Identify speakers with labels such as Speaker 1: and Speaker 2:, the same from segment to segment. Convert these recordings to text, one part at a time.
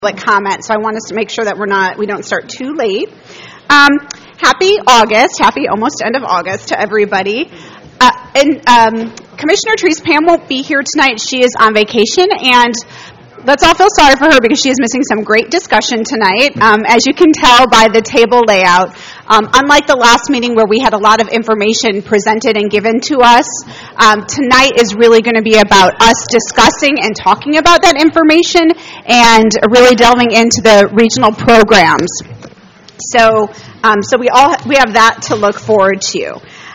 Speaker 1: comment, so I want us to make sure that we don't start too late. Happy August, happy almost end of August to everybody. Commissioner Therese Pham won't be here tonight. She is on vacation, and let's all feel sorry for her because she is missing some great discussion tonight. As you can tell by the table layout, unlike the last meeting where we had a lot of information presented and given to us, tonight is really going to be about us discussing and talking about that information and really delving into the regional programs. So we have that to look forward to.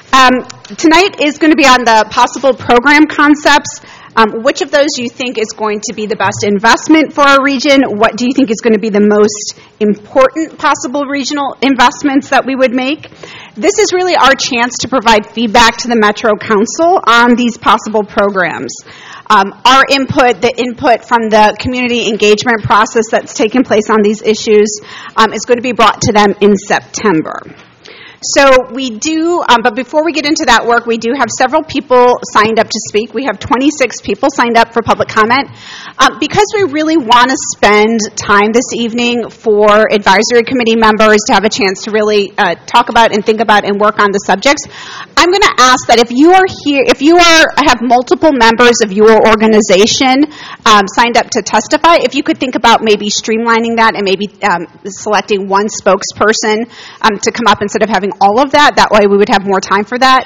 Speaker 1: Tonight is going to be on the possible program concepts. Which of those do you think is going to be the best investment for our region? What do you think is going to be the most important possible regional investments that we would make? This is really our chance to provide feedback to the Metro Council on these possible programs. Our input, the input from the community engagement process that's taken place on these issues is going to be brought to them in September. So we do, but before we get into that work, we do have several people signed up to speak. We have 26 people signed up for public comment. Because we really want to spend time this evening for advisory committee members to have a chance to really talk about and think about and work on the subjects, I'm going to ask that if you are here, have multiple members of your organization signed up to testify, if you could think about maybe streamlining that and maybe selecting one spokesperson to come up instead of having all of that. That way we would have more time for that.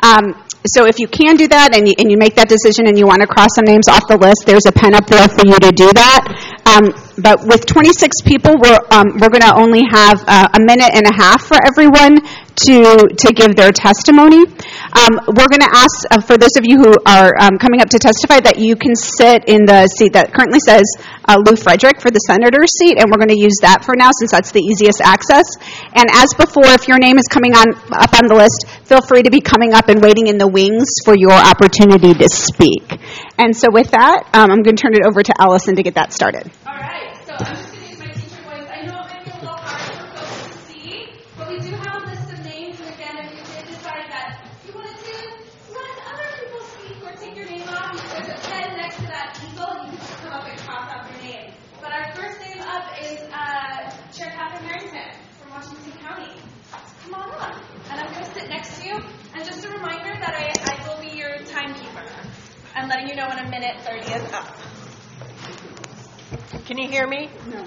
Speaker 1: So if you can do that and you make that decision and you want to cross some names off the list, there's a pen up there for you to do that. But with 26 people, we're going to only have a minute and a half for everyone to give their testimony. We're going to ask, for those of you who are coming up to testify, that you can sit in the seat that currently says Lou Frederick for the senator's seat, and we're going to use that for now since that's the easiest access. And as before, if your name is coming up on the list, feel free to be coming up and waiting in the wings for your opportunity to speak. And so with that, I'm going to turn it over to Allison to get that started.
Speaker 2: All right, so I'm just going to use my teacher voice. I know it might be a little hard for folks to see, but we do have a list of names, and again, if you did decide that you wanted to let other people speak or take your name off, there's a pen next to that eagle, and you can just come up and cross out your name. But our first name up is Chair Catherine Harrington from Washington County. Come on up, and I'm going to sit next to you. And just a reminder that I will be your timekeeper. I'm letting you know when a minute 30 is up.
Speaker 3: Can you hear me? No.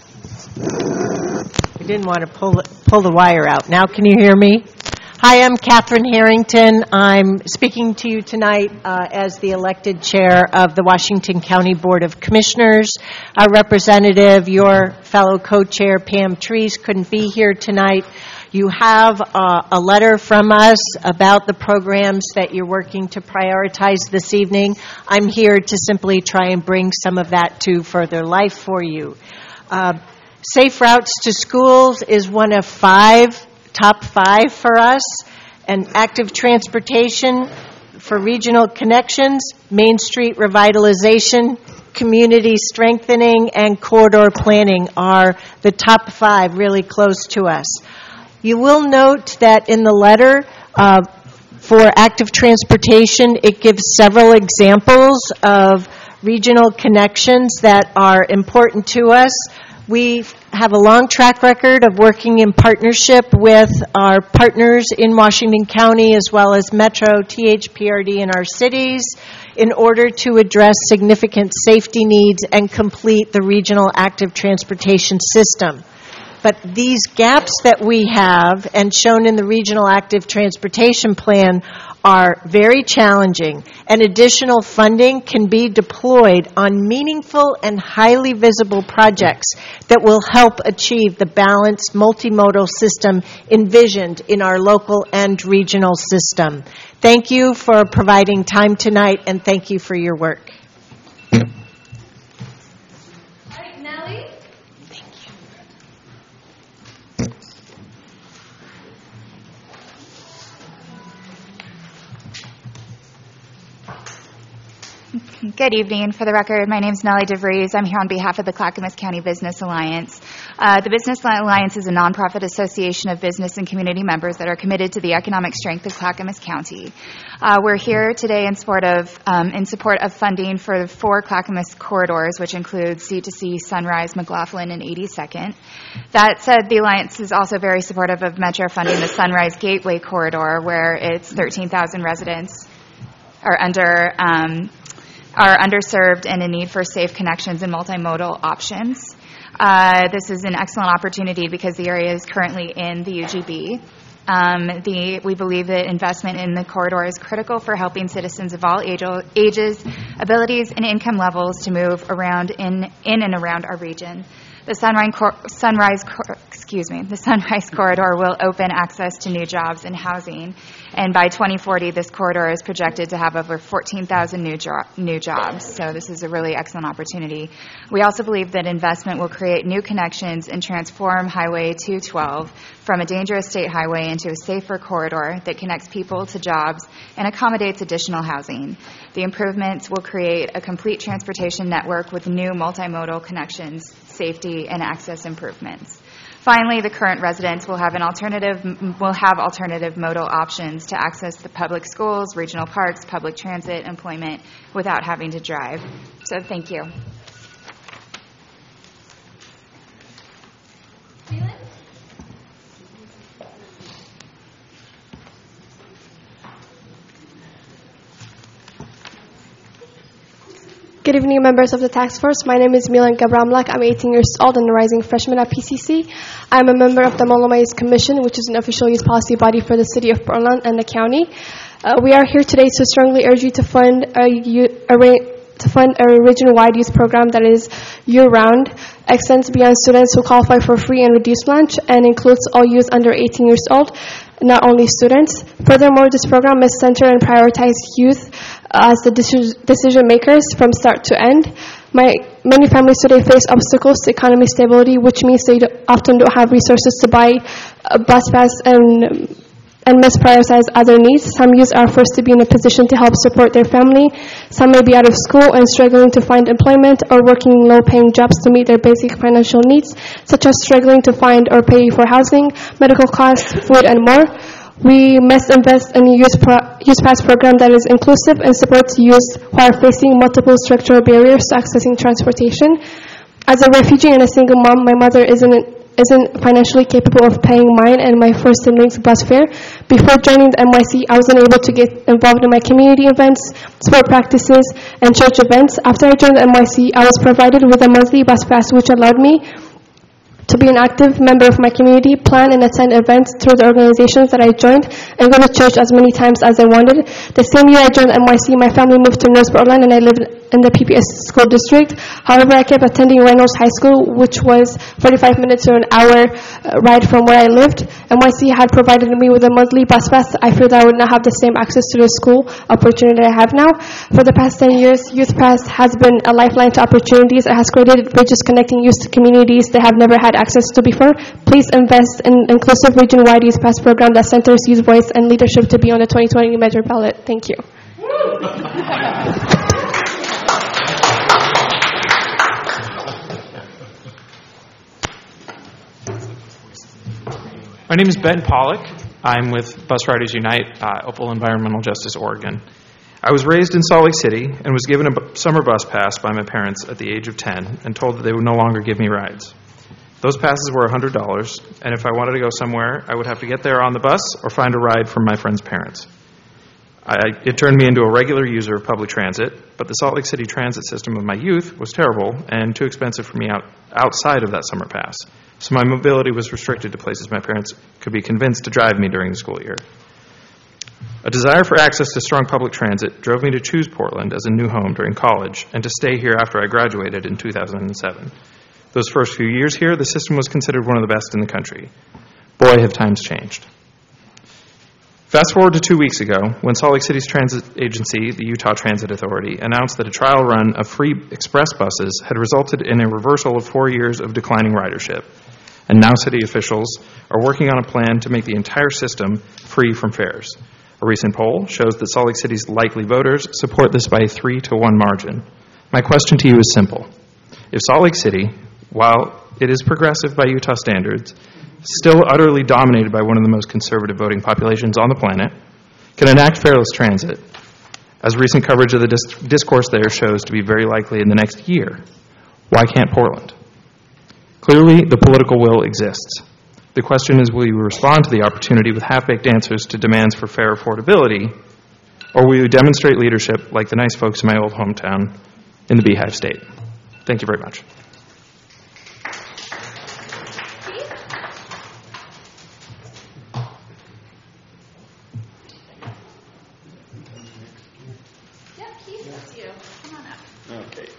Speaker 3: I didn't want to pull the wire out. Now can you hear me? Hi, I'm Catherine Harrington. I'm speaking to you tonight as the elected chair of the Washington County Board of Commissioners. Our representative, your fellow co-chair, Pam Therese, couldn't be here tonight. You have a letter from us about the programs that you're working to prioritize this evening. I'm here to simply try and bring some of that to further life for you. Safe Routes to Schools is one of top five for us, and active transportation for regional connections, Main Street revitalization, community strengthening, and corridor planning are the top five really close to us. You will note that in the letter for active transportation, it gives several examples of regional connections that are important to us. We have a long track record of working in partnership with our partners in Washington County as well as Metro, THPRD in our cities in order to address significant safety needs and complete the regional active transportation system. But these gaps that we have, and shown in the Regional Active Transportation Plan, are very challenging, and additional funding can be deployed on meaningful and highly visible projects that will help achieve the balanced multimodal system envisioned in our local and regional system. Thank you for providing time tonight, and thank you for your work.
Speaker 4: Good evening. For the record, my name is Nellie DeVries. I'm here on behalf of the Clackamas County Business Alliance. The Business Alliance is a nonprofit association of business and community members that are committed to the economic strength of Clackamas County. We're here today in support of funding for the 4 Clackamas corridors, which include C2C, Sunrise, McLaughlin, and 82nd. That said, the Alliance is also very supportive of Metro funding the Sunrise Gateway corridor, where its 13,000 residents are underserved and in need for safe connections and multimodal options. This is an excellent opportunity because the area is currently in the UGB. We believe that investment in the corridor is critical for helping citizens of all ages, abilities, and income levels to move around in and around our region. The Sunrise Corridor will open access to new jobs and housing, and by 2040, this corridor is projected to have over 14,000 new jobs. So this is a really excellent opportunity. We also believe that investment will create new connections and transform Highway 212 from a dangerous state highway into a safer corridor that connects people to jobs and accommodates additional housing. The improvements will create a complete transportation network with new multimodal connections, safety, and access improvements. Finally, the current residents will have alternative modal options to access the public schools, regional parks, public transit, employment without having to drive. So thank you.
Speaker 5: Good evening, members of the task force. My name is Milan Gabramlak. I'm 18 years old and a rising freshman at PCC. I'm a member of the Molomais Commission, which is an official youth policy body for the city of Portland and the county. We are here today to strongly urge you to fund a region-wide youth program that is year-round, extends beyond students who qualify for free and reduced lunch, and includes all youth under 18 years old, not only students. Furthermore, this program must center and prioritize youth as the decision makers from start to end. Many families today face obstacles to economic stability, which means they often don't have resources to buy a bus pass and must prioritize other needs. Some youth are forced to be in a position to help support their family. Some may be out of school and struggling to find employment or working low-paying jobs to meet their basic financial needs, such as struggling to find or pay for housing, medical costs, food, and more. We must invest in a youth pass program that is inclusive and supports youth who are facing multiple structural barriers to accessing transportation. As a refugee and a single mom, my mother isn't financially capable of paying mine and my first sibling's bus fare. Before joining the NYC, I wasn't able to get involved in my community events, sport practices, and church events. After I joined the NYC, I was provided with a monthly bus pass, which allowed me to be an active member of my community, plan and attend events through the organizations that I joined, and go to church as many times as I wanted. The same year I joined NYC, my family moved to North Portland, and I lived in the PPS school district. However, I kept attending Reynolds High School, which was 45 minutes or an hour ride from where I lived. NYC had provided me with a monthly bus pass. I feared I would not have the same access to the school opportunity I have now. For the past 10 years, Youth Pass has been a lifeline to opportunities. It has created bridges connecting youth to communities they have never had access to before. Please invest in inclusive region-wide Youth Pass program that centers youth voice and leadership to be on the 2020 Measure ballot. Thank you.
Speaker 6: My name is Ben Pollock. I'm with Bus Riders Unite, Opal Environmental Justice, Oregon. I was raised in Salt Lake City and was given a summer bus pass by my parents at the age of 10 and told that they would no longer give me rides. Those passes were $100, and if I wanted to go somewhere, I would have to get there on the bus or find a ride from my friend's parents. It turned me into a regular user of public transit, but the Salt Lake City transit system of my youth was terrible and too expensive for me outside of that summer pass. So my mobility was restricted to places my parents could be convinced to drive me during the school year. A desire for access to strong public transit drove me to choose Portland as a new home during college and to stay here after I graduated in 2007. Those first few years here, the system was considered one of the best in the country. Boy, have times changed. Fast forward to 2 weeks ago, when Salt Lake City's transit agency, the Utah Transit Authority, announced that a trial run of free express buses had resulted in a reversal of 4 years of declining ridership. And now city officials are working on a plan to make the entire system free from fares. A recent poll shows that Salt Lake City's likely voters support this by a 3-to-1 margin. My question to you is simple. If Salt Lake City, while it is progressive by Utah standards, still utterly dominated by one of the most conservative voting populations on the planet, can enact fareless transit, as recent coverage of the discourse there shows to be very likely in the next year, why can't Portland? Clearly, the political will exists. The question is, will you respond to the opportunity with half-baked answers to demands for fair affordability, or will you demonstrate leadership like the nice folks in my old hometown in the Beehive State? Thank you very much.
Speaker 2: Yep, Keith, that's you. Come on up.
Speaker 7: Okay.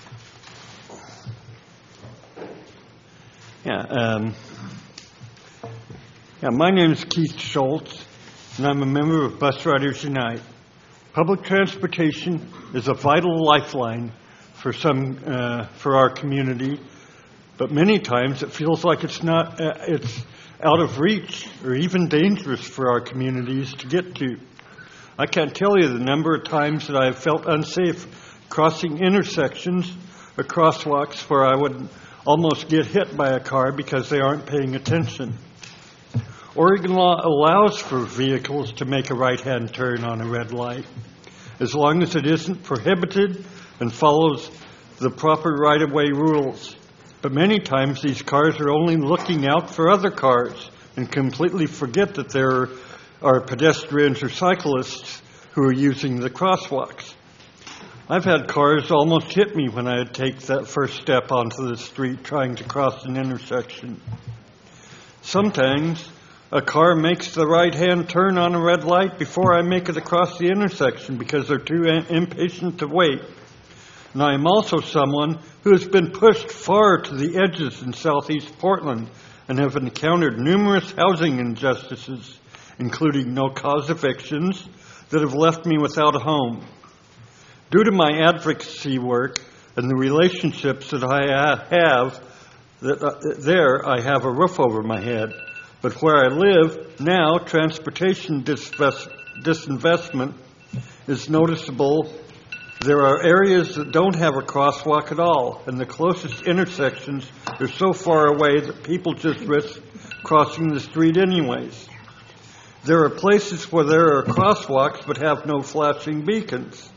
Speaker 7: My name is Keith Schultz, and I'm a member of Bus Riders Unite. Public transportation is a vital lifeline for our community, but many times it feels like it's out of reach or even dangerous for our communities to get to. I can't tell you the number of times that I've felt unsafe crossing intersections or crosswalks where I would almost get hit by a car because they aren't paying attention. Oregon law allows for vehicles to make a right-hand turn on a red light, as long as it isn't prohibited and follows the proper right-of-way rules. But many times these cars are only looking out for other cars and completely forget that there are pedestrians or cyclists who are using the crosswalks. I've had cars almost hit me when I take that first step onto the street trying to cross an intersection. Sometimes a car makes the right-hand turn on a red light before I make it across the intersection because they're too impatient to wait. And I am also someone who has been pushed far to the edges in southeast Portland and have encountered numerous housing injustices, including no-cause evictions that have left me without a home. Due to my advocacy work and the relationships that I have, I have a roof over my head. But where I live now, transportation disinvestment is noticeable. There are areas that don't have a crosswalk at all, and the closest intersections are so far away that people just risk crossing the street anyways. There are places where there are crosswalks but have no flashing beacons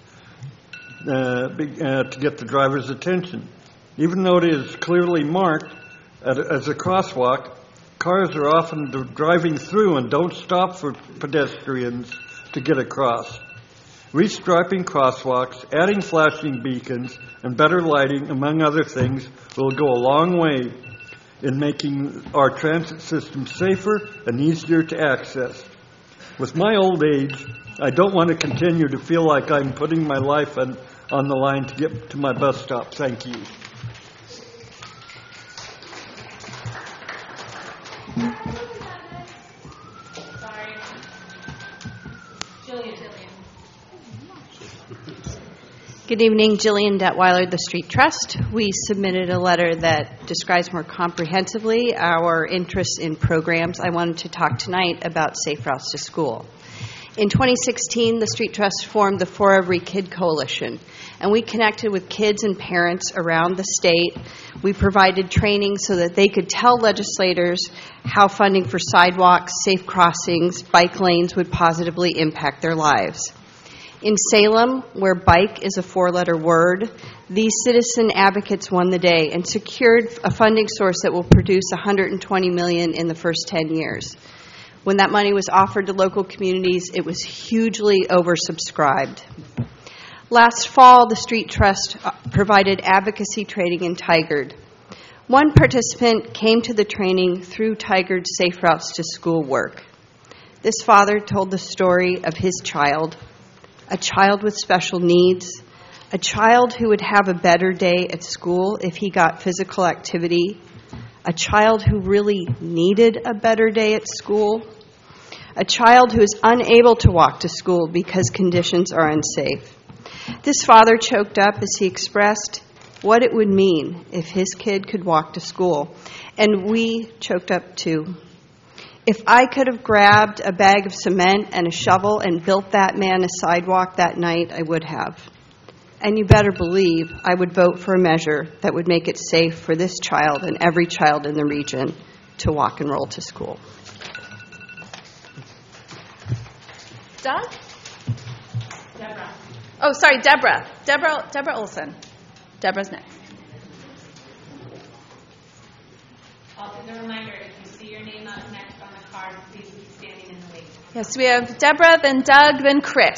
Speaker 7: to get the driver's attention. Even though it is clearly marked as a crosswalk, cars are often driving through and don't stop for pedestrians to get across. Restriping crosswalks, adding flashing beacons, and better lighting, among other things, will go a long way in making our transit system safer and easier to access. With my old age, I don't want to continue to feel like I'm putting my life on the line to get to my bus stop. Thank you.
Speaker 2: Sorry. Jillian.
Speaker 8: Good evening, Jillian Detweiler, the Street Trust. We submitted a letter that describes more comprehensively our interests in programs. I wanted to talk tonight about Safe Routes to School. In 2016, the Street Trust formed the For Every Kid Coalition, and we connected with kids and parents around the state. We provided training so that they could tell legislators how funding for sidewalks, safe crossings, bike lanes would positively impact their lives. In Salem, where bike is a four-letter word, these citizen advocates won the day and secured a funding source that will produce $120 million in the first 10 years. When that money was offered to local communities, it was hugely oversubscribed. Last fall, the Street Trust provided advocacy training in Tigard. One participant came to the training through Tigard's Safe Routes to School work. This father told the story of his child, a child with special needs, a child who would have a better day at school if he got physical activity, a child who really needed a better day at school, a child who is unable to walk to school because conditions are unsafe. This father choked up as he expressed what it would mean if his kid could walk to school, and we choked up too. If I could have grabbed a bag of cement and a shovel and built that man a sidewalk that night, I would have. And you better believe I would vote for a measure that would make it safe for this child and every child in the region to walk and roll to school.
Speaker 2: Doug? Deborah. Oh, sorry, Deborah. Deborah Olson. Deborah's next.
Speaker 9: Also, as a reminder, if you see your name up next on the card, please be standing in the wait.
Speaker 2: Yes, we have Deborah, then Doug, then Chris.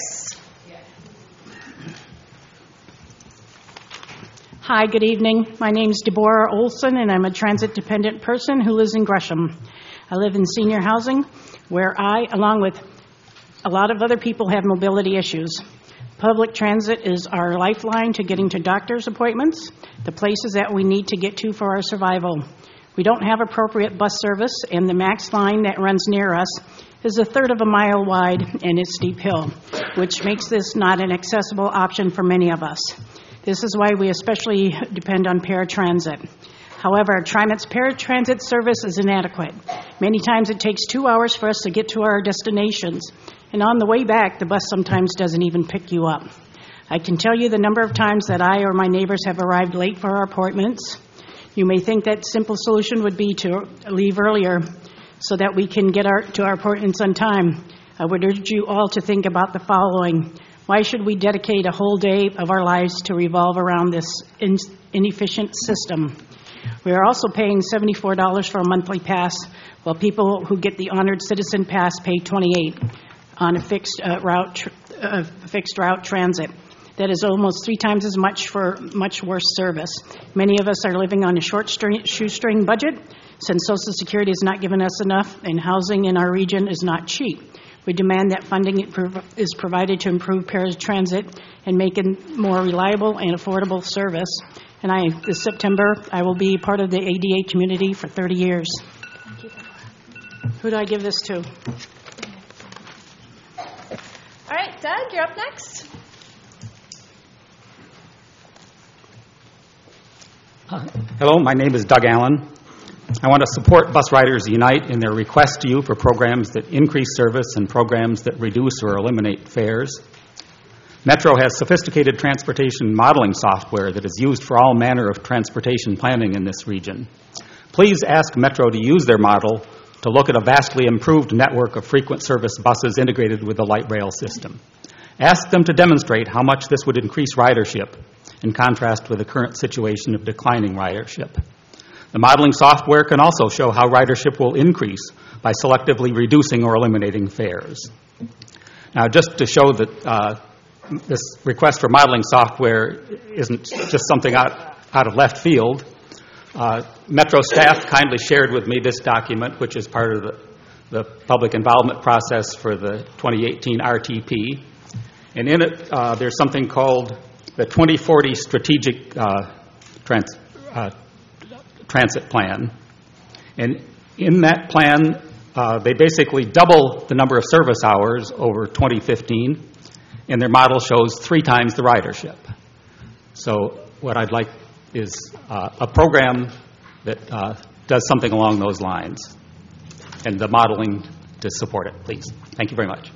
Speaker 10: Hi, good evening. My name is Deborah Olson, and I'm a transit-dependent person who lives in Gresham. I live in senior housing, where I, along with a lot of other people, have mobility issues. Public transit is our lifeline to getting to doctor's appointments, the places that we need to get to for our survival. We don't have appropriate bus service, and the MAX line that runs near us is a third of a mile wide and is steep hill, which makes this not an accessible option for many of us. This is why we especially depend on paratransit. However, TriMet's paratransit service is inadequate. Many times it takes 2 hours for us to get to our destinations, and on the way back, the bus sometimes doesn't even pick you up. I can tell you the number of times that I or my neighbors have arrived late for our appointments. You may think that simple solution would be to leave earlier so that we can get to our appointments on time. I would urge you all to think about the following. Why should we dedicate a whole day of our lives to revolve around this inefficient system? We are also paying $74 for a monthly pass, while people who get the honored citizen pass pay $28 on a fixed route transit. That is almost 3 times as much for much worse service. Many of us are living on a shoestring budget, since Social Security has not given us enough, and housing in our region is not cheap. We demand that funding is provided to improve paratransit and make it more reliable and affordable service. And this September, I will be part of the ADA community for 30 years.
Speaker 2: Thank you.
Speaker 10: Who do I give this to?
Speaker 2: All right, Doug, you're up next.
Speaker 11: Hello, my name is Doug Allen. I want to support Bus Riders Unite in their request to you for programs that increase service and programs that reduce or eliminate fares. Metro has sophisticated transportation modeling software that is used for all manner of transportation planning in this region. Please ask Metro to use their model to look at a vastly improved network of frequent service buses integrated with the light rail system. Ask them to demonstrate how much this would increase ridership in contrast with the current situation of declining ridership. The modeling software can also show how ridership will increase by selectively reducing or eliminating fares. Now, just to show that this request for modeling software isn't just something out of left field, Metro staff kindly shared with me this document, which is part of the public involvement process for the 2018 RTP. And in it, there's something called the 2040 Strategic Transit Plan. And in that plan, they basically double the number of service hours over 2015, and their model shows 3 times the ridership. So what I'd like is a program that does something along those lines, and the modeling to support it, please. Thank you very much.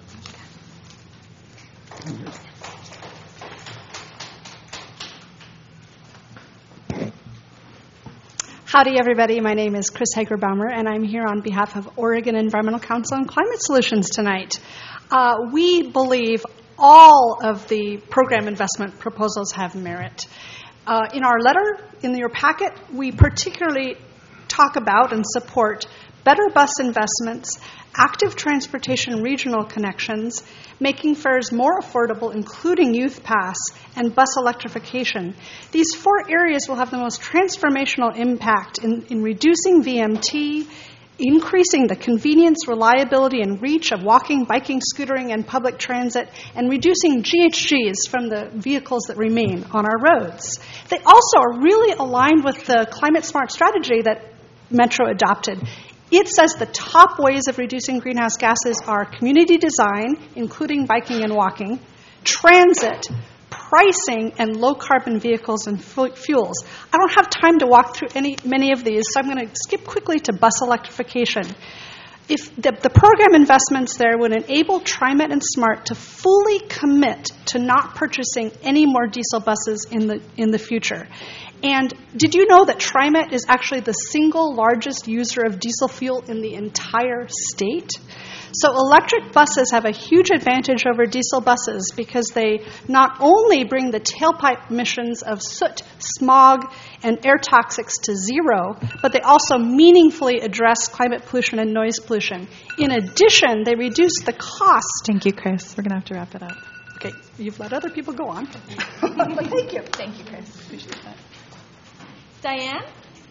Speaker 12: Howdy, everybody. My name is Chris Hager-Baumer, and I'm here on behalf of Oregon Environmental Council on Climate Solutions tonight. We believe all of the program investment proposals have merit. In our letter, in your packet, we particularly talk about and support better bus investments, active transportation regional connections, making fares more affordable, including Youth Pass, and bus electrification. These 4 areas will have the most transformational impact in reducing VMT, increasing the convenience, reliability, and reach of walking, biking, scootering, and public transit, and reducing GHGs from the vehicles that remain on our roads. They also are really aligned with the climate smart strategy that Metro adopted. It says the top ways of reducing greenhouse gases are community design, including biking and walking, transit, pricing, and low-carbon vehicles and fuels. I don't have time to walk through many of these, so I'm going to skip quickly to bus electrification. if the program investments there would enable TriMet and SMART to fully commit to not purchasing any more diesel buses in the future. And did you know that TriMet is actually the single largest user of diesel fuel in the entire state? So electric buses have a huge advantage over diesel buses because they not only bring the tailpipe emissions of soot, smog, and air toxics to zero, but they also meaningfully address climate pollution and noise pollution. In addition, they reduce the cost.
Speaker 4: Thank you, Chris. We're going to have to wrap it up.
Speaker 12: Okay, you've let other people go on. But thank you.
Speaker 4: Thank you, Chris. Appreciate that.
Speaker 2: Diane?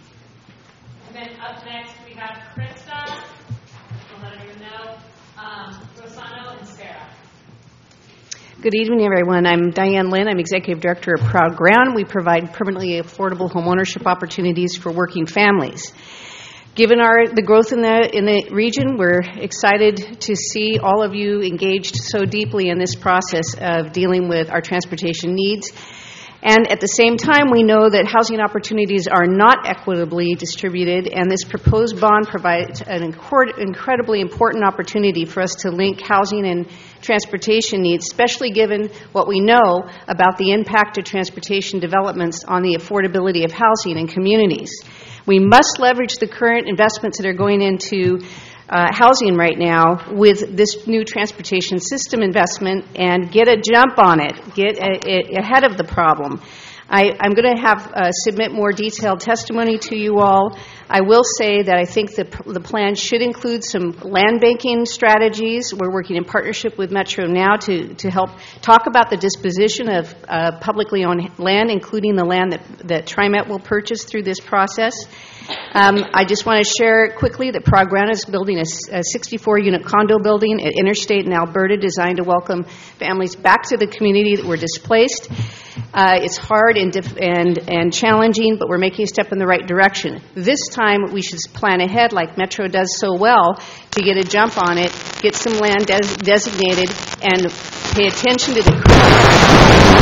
Speaker 9: And then up next, we have Krista. We'll let everyone know. Rosano and Sarah.
Speaker 8: Good evening, everyone. I'm Diane Lynn. I'm Executive Director of Proud Ground. We provide permanently affordable homeownership opportunities for working families. Given the growth in the region, we're excited to see all of you engaged so deeply in this process of dealing with our transportation needs. And at the same time, we know that housing opportunities are not equitably distributed, and this proposed bond provides an incredibly important opportunity for us to link housing and transportation needs, especially given what we know about the impact of transportation developments on the affordability of housing in communities. We must leverage the current investments that are going into housing right now with this new transportation system investment and get a jump on it, get ahead of the problem. I'm going to have submit more detailed testimony to you all. I will say that I think the plan should include some land banking strategies. We're working in partnership with Metro now to help talk about the disposition of publicly owned land, including the land that TriMet will purchase through this process. I just want to share quickly that Proud Ground is building a 64-unit condo building at Interstate in Alberta designed to welcome families back to the community that were displaced. It's hard and challenging, but we're making a step in the right direction. This time, we should plan ahead like Metro does so well to get a jump on it, get some land designated, and pay attention to the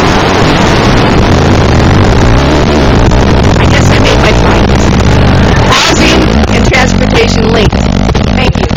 Speaker 8: transportation linked. Thank you.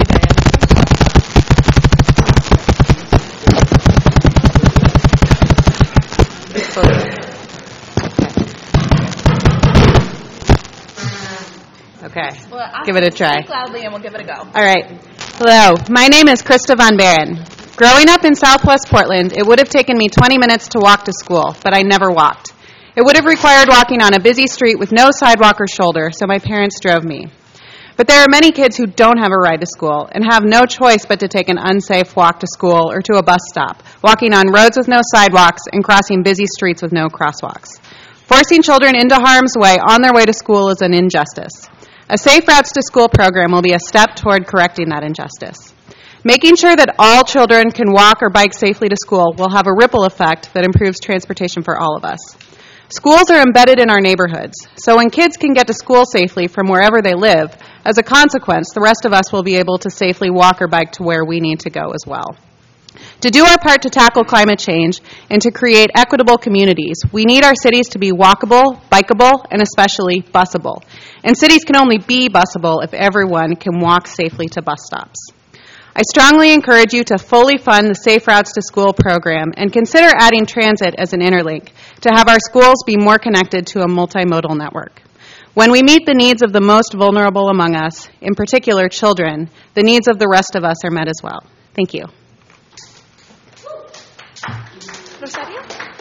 Speaker 1: Okay.
Speaker 2: Well,
Speaker 1: give it a try.
Speaker 2: Speak loudly and we'll give it a go.
Speaker 1: All right. Hello. My name is Krista Von Baron. Growing up in Southwest Portland, it would have taken me 20 minutes to walk to school, but I never walked. It would have required walking on a busy street with no sidewalk or shoulder, so my parents drove me. But there are many kids who don't have a ride to school and have no choice but to take an unsafe walk to school or to a bus stop, walking on roads with no sidewalks and crossing busy streets with no crosswalks. Forcing children into harm's way on their way to school is an injustice. A Safe Routes to School program will be a step toward correcting that injustice. Making sure that all children can walk or bike safely to school will have a ripple effect that improves transportation for all of us. Schools are embedded in our neighborhoods, so when kids can get to school safely from wherever they live, as a consequence, the rest of us will be able to safely walk or bike to where we need to go as well. To do our part to tackle climate change and to create equitable communities, we need our cities to be walkable, bikeable, and especially busable. And cities can only be busable if everyone can walk safely to bus stops. I strongly encourage you to fully fund the Safe Routes to School program and consider adding transit as an interlink to have our schools be more connected to a multimodal network. When we meet the needs of the most vulnerable among us, in particular children, the needs of the rest of us are met as well. Thank you.
Speaker 2: Rosario?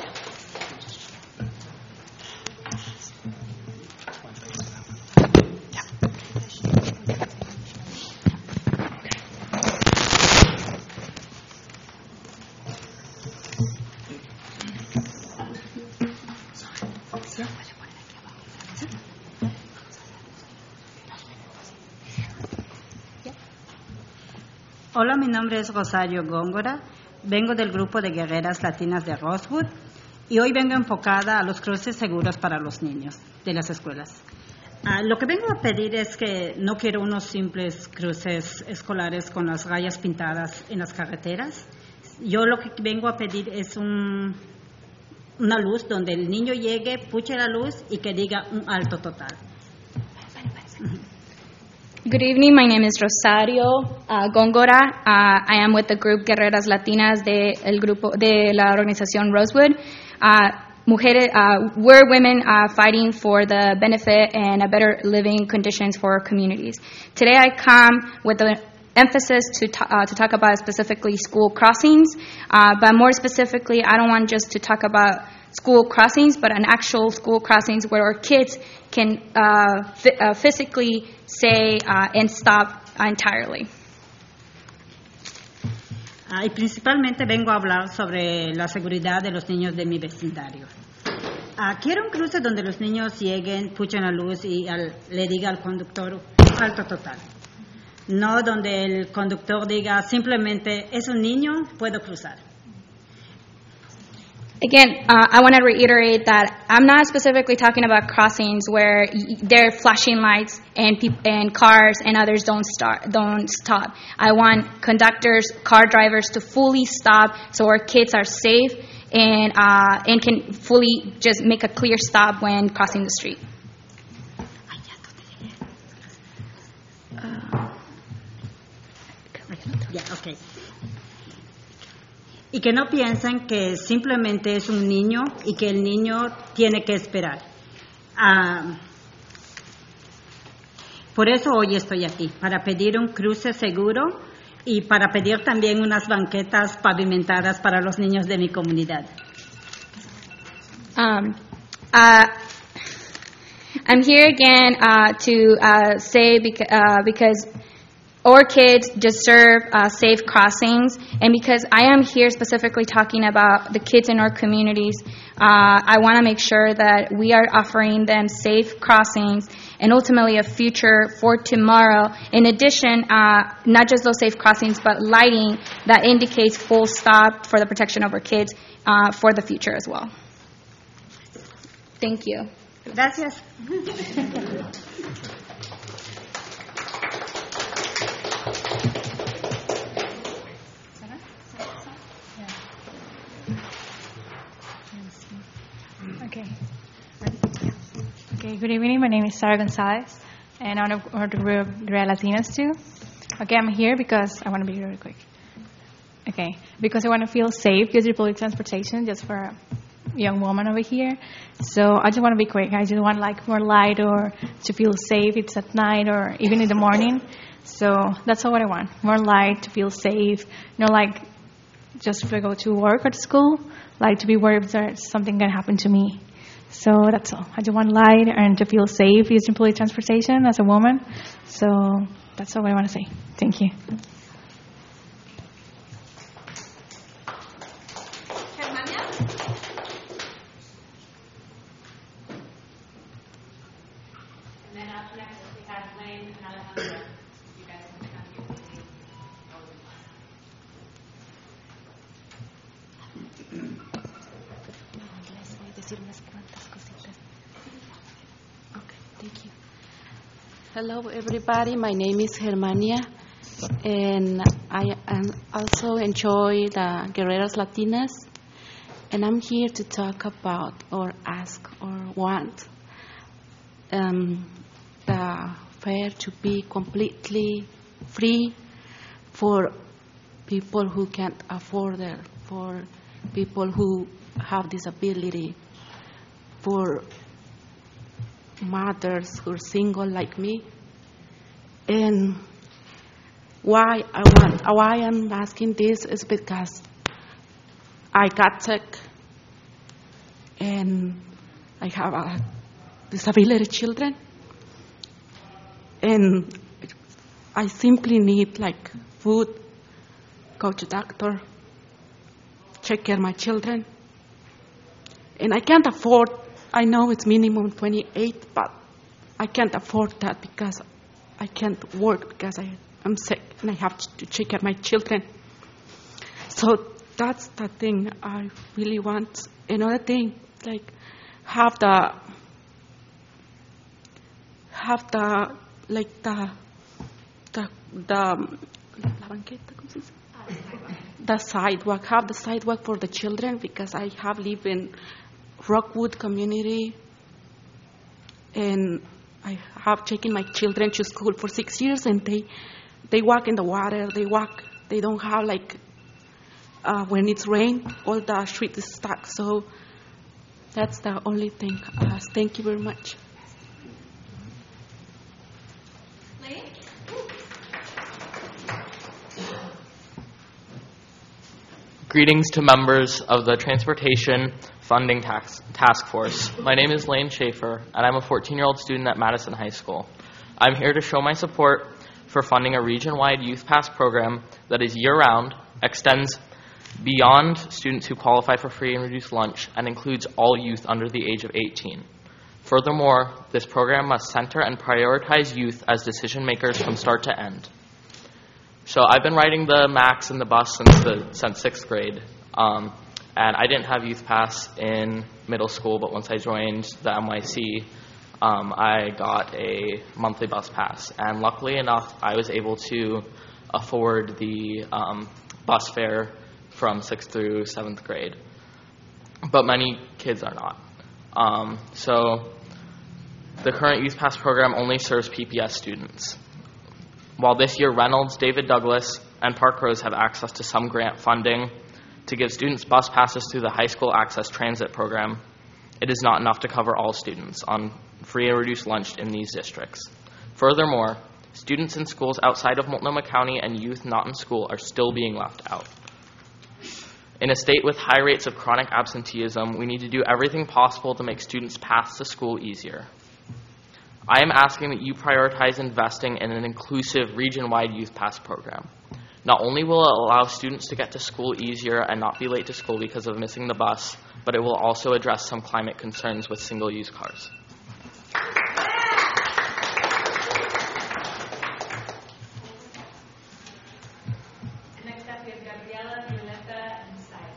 Speaker 13: Hola, mi nombre es Rosario Góngora, vengo del grupo de guerreras latinas de Rosewood y hoy vengo enfocada a los cruces seguros para los niños de las escuelas. Lo que vengo a pedir es que no quiero unos simples cruces escolares con las rayas pintadas en las carreteras. Yo lo que vengo a pedir es una luz donde el niño llegue, puche la luz y que diga un alto total.
Speaker 14: Good evening. My name is Rosario Góngora. I am with the group Guerreras Latinas de la organización Rosewood. We're women fighting for the benefit and a better living conditions for our communities. Today I come with the emphasis to talk about specifically school crossings, but more specifically, I don't want just to talk about school crossings, but an actual school crossings where our kids can physically say and stop entirely.
Speaker 13: Y principalmente vengo a hablar sobre la seguridad de los niños de mi vecindario. Quiero un cruce donde los niños lleguen, puchen la luz y le diga al conductor salto total. No donde el conductor diga simplemente es un niño, puedo cruzar.
Speaker 14: Again, I want to reiterate that I'm not specifically talking about crossings where there are flashing lights and cars and others don't stop. I want conductors, car drivers to fully stop so our kids are safe and can fully just make a clear stop when crossing the street.
Speaker 13: Okay. Y que no piensen que simplemente es un niño y que el niño tiene que esperar. Por eso hoy estoy aquí, para pedir un cruce seguro y para pedir también unas banquetas pavimentadas para los niños de mi comunidad.
Speaker 14: I'm here again to say because our kids deserve safe crossings, and because I am here specifically talking about the kids in our communities, I want to make sure that we are offering them safe crossings and ultimately a future for tomorrow. In addition, not just those safe crossings, but lighting that indicates full stop for the protection of our kids for the future as well. Thank you.
Speaker 13: Gracias.
Speaker 15: Okay, good evening. My name is Sara Gonzalez, and I'm of the group Guerreras Latinas too. Okay, I'm here because I want to be really quick. Okay, because I want to feel safe using public transportation just for a young woman over here. So I just want to be quick. I just want like more light or to feel safe. It's at night or even in the morning. So that's all what I want. More light to feel safe. Not like just to go to work or to school. Like to be worried if there's something going to happen to me. So that's all. I just want light and to feel safe using public transportation as a woman. So that's all I want to say. Thank you.
Speaker 9: And then up next we have Lane and Alejandra. You guys can come here, please.
Speaker 16: Okay, thank you. Hello, everybody. My name is Germania, and I also enjoy the Guerreras Latinas, and I'm here to talk about or ask or want the fare to be completely free for people who can't afford it, for people who have disability, for mothers who are single like me. And why I'm asking this is because I got sick and I have disability children, and I simply need like food, go to doctor, take care of my children, and I can't afford. I know it's minimum 28, but I can't afford that because I can't work because I'm sick and I have to take care of my children. So that's the thing I really want. Another thing, like have the sidewalk, have the sidewalk for the children, because I have lived in Rockwood community, and I have taken my children to school for 6 years, and they walk in the water. They don't have when it's rain, all the street is stuck. So that's the only thing. Thank you very much.
Speaker 17: Greetings to members of the Transportation Funding Task Force. My name is Lane Schaefer, and I'm a 14-year-old student at Madison High School. I'm here to show my support for funding a region-wide Youth Pass program that is year-round, extends beyond students who qualify for free and reduced lunch, and includes all youth under the age of 18. Furthermore, this program must center and prioritize youth as decision makers from start to end. So I've been riding the MAX and the bus since 6th grade, and I didn't have Youth Pass in middle school, but once I joined the NYC, I got a monthly bus pass, and luckily enough, I was able to afford the bus fare from 6th through 7th grade, but many kids are not. So the current Youth Pass program only serves PPS students. While this year Reynolds, David Douglas, and Park Rose have access to some grant funding to give students bus passes through the High School Access Transit program, it is not enough to cover all students on free and reduced lunch in these districts. Furthermore, students in schools outside of Multnomah County and youth not in school are still being left out. In a state with high rates of chronic absenteeism, we need to do everything possible to make students' paths to school easier. I am asking that you prioritize investing in an inclusive region-wide Youth Pass program. Not only will it allow students to get to school easier and not be late to school because of missing the bus, but it will also address some climate concerns with single-use cars.
Speaker 9: Next up, we have Gabriela, Violeta, and Sai.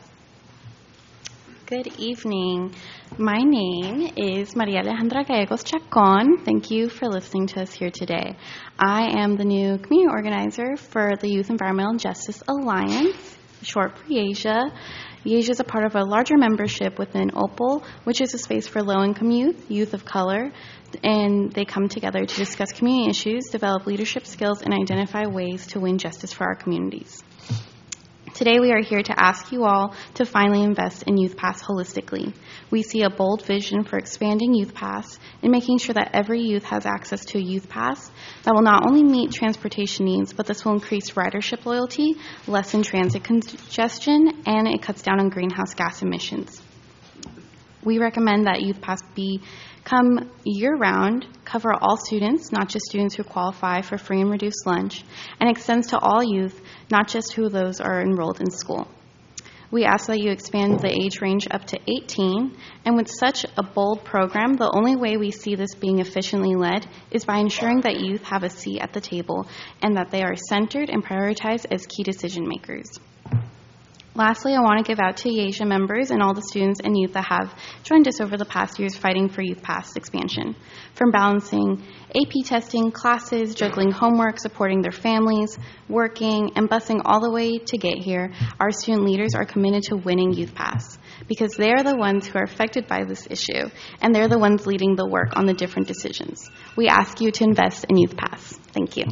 Speaker 18: Good evening. My name is Maria Alejandra Gallegos Chacon. Thank you for listening to us here today. I am the new community organizer for the Youth Environmental Justice Alliance, short for YEJA. YEJA is a part of a larger membership within OPAL, which is a space for low-income youth, youth of color, and they come together to discuss community issues, develop leadership skills, and identify ways to win justice for our communities. Today we are here to ask you all to finally invest in Youth Pass holistically. We see a bold vision for expanding Youth Pass and making sure that every youth has access to a Youth Pass that will not only meet transportation needs, but this will increase ridership loyalty, lessen transit congestion, and it cuts down on greenhouse gas emissions. We recommend that Youth Pass become year-round, cover all students, not just students who qualify for free and reduced lunch, and extends to all youth, not just who those are enrolled in school. We ask that you expand the age range up to 18, and with such a bold program, the only way we see this being efficiently led is by ensuring that youth have a seat at the table and that they are centered and prioritized as key decision makers. Lastly, I want to give out to YEJA members and all the students and youth that have joined us over the past years fighting for Youth Pass expansion. From balancing AP testing, classes, juggling homework, supporting their families, working, and busing all the way to get here, our student leaders are committed to winning Youth Pass because they're the ones who are affected by this issue, and they're the ones leading the work on the different decisions. We ask you to invest in Youth Pass. Thank you.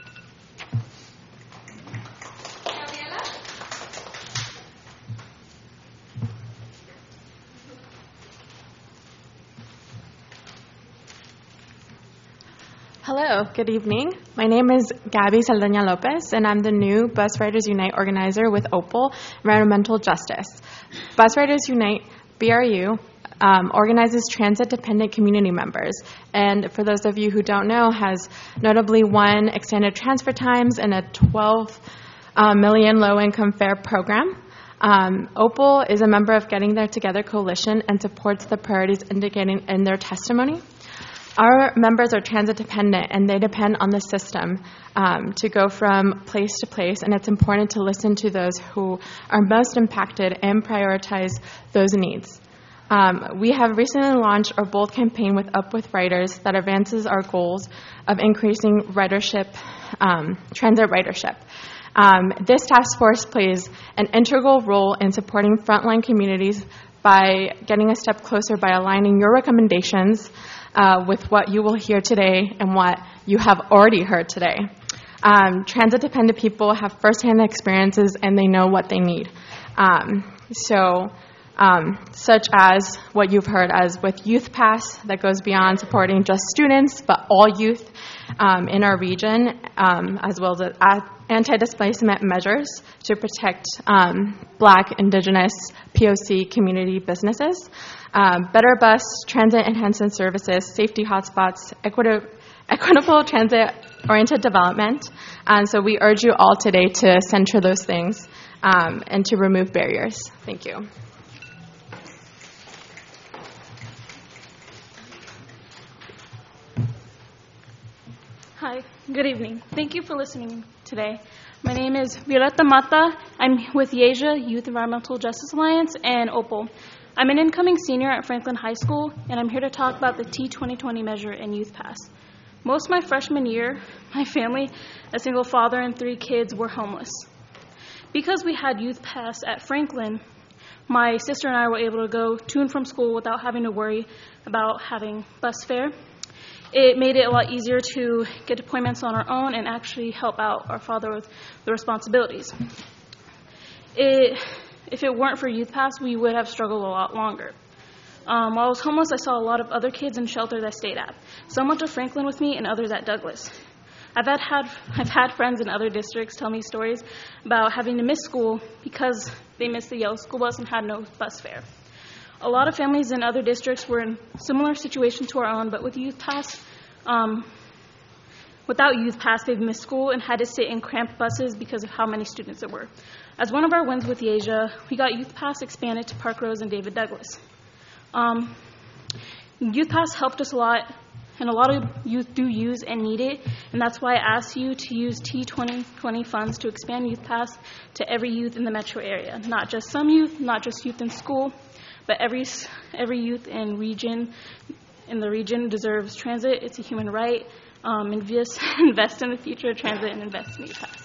Speaker 19: Hello, good evening. My name is Gabby Saldaña Lopez, and I'm the new Bus Riders Unite organizer with OPAL Environmental Justice. Bus Riders Unite, BRU, organizes transit-dependent community members, and for those of you who don't know, has notably won extended transfer times and a 12 million low-income fare program. OPAL is a member of Getting There Together Coalition and supports the priorities indicated in their testimony. Our members are transit dependent, and they depend on the system to go from place to place, and it's important to listen to those who are most impacted and prioritize those needs. We have recently launched our BOLD campaign with Up With Riders that advances our goals of increasing ridership, transit ridership. This task force plays an integral role in supporting frontline communities by getting a step closer by aligning your recommendations with what you will hear today and what you have already heard today. Transit-dependent people have firsthand experiences and they know what they need. Such as what you've heard as with Youth Pass that goes beyond supporting just students, but all youth in our region, as well as anti-displacement measures to protect Black, Indigenous, POC community businesses, better bus, transit enhancement services, safety hotspots, equitable transit-oriented development. And so we urge you all today to center those things and to remove barriers. Thank you.
Speaker 15: Hi, good evening. Thank you for listening today. My name is Violeta Mata. I'm with YEJA, Youth Environmental Justice Alliance, and OPAL. I'm an incoming senior at Franklin High School, and I'm here to talk about the T2020 measure and Youth Pass. Most of my freshman year, my family, a single father and 3 kids, were homeless. Because we had Youth Pass at Franklin, my sister and I were able to go to and from school without having to worry about having bus fare. It made it a lot easier to get appointments on our own and actually help out our father with the responsibilities. If it weren't for Youth Pass, we would have struggled a lot longer. While I was homeless, I saw a lot of other kids in shelters I stayed at. Some went to Franklin with me and others at Douglas. I've had friends in other districts tell me stories about having to miss school because they missed the yellow school bus and had no bus fare. A lot of families in other districts were in similar situation to our own, but with Youth Pass, without Youth Pass, they've missed school and had to sit in cramped buses because of how many students there were. As one of our wins with YEJA, we got Youth Pass expanded to Park Rose and David Douglas. Youth Pass helped us a lot, and a lot of youth do use and need it, and that's why I asked you to use T2020 funds to expand Youth Pass to every youth in the metro area, not just some youth, not just youth in school, but every youth in the region deserves transit. It's a human right. Invest in the future of transit and invest in Youth Pass.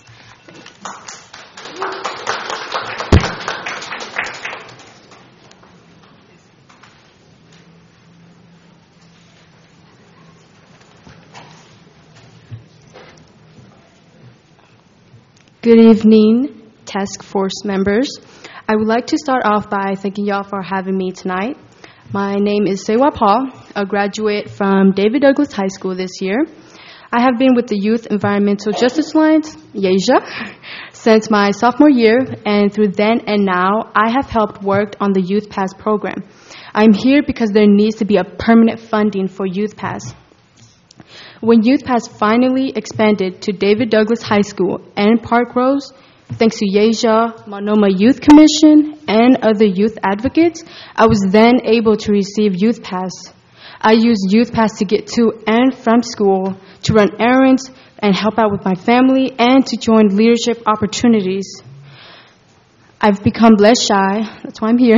Speaker 20: Good evening, task force members. I would like to start off by thanking y'all for having me tonight. My name is Sewa Paul, a graduate from David Douglas High School this year. I have been with the Youth Environmental Justice Alliance, YEJA, since my sophomore year, and through then and now, I have helped work on the Youth Pass program. I'm here because there needs to be a permanent funding for Youth Pass. When Youth Pass finally expanded to David Douglas High School and Park Rose, thanks to YEJA, Monoma Youth Commission, and other youth advocates, I was then able to receive Youth Pass. I used Youth Pass to get to and from school, to run errands, and help out with my family, and to join leadership opportunities. I've become less shy, that's why I'm here,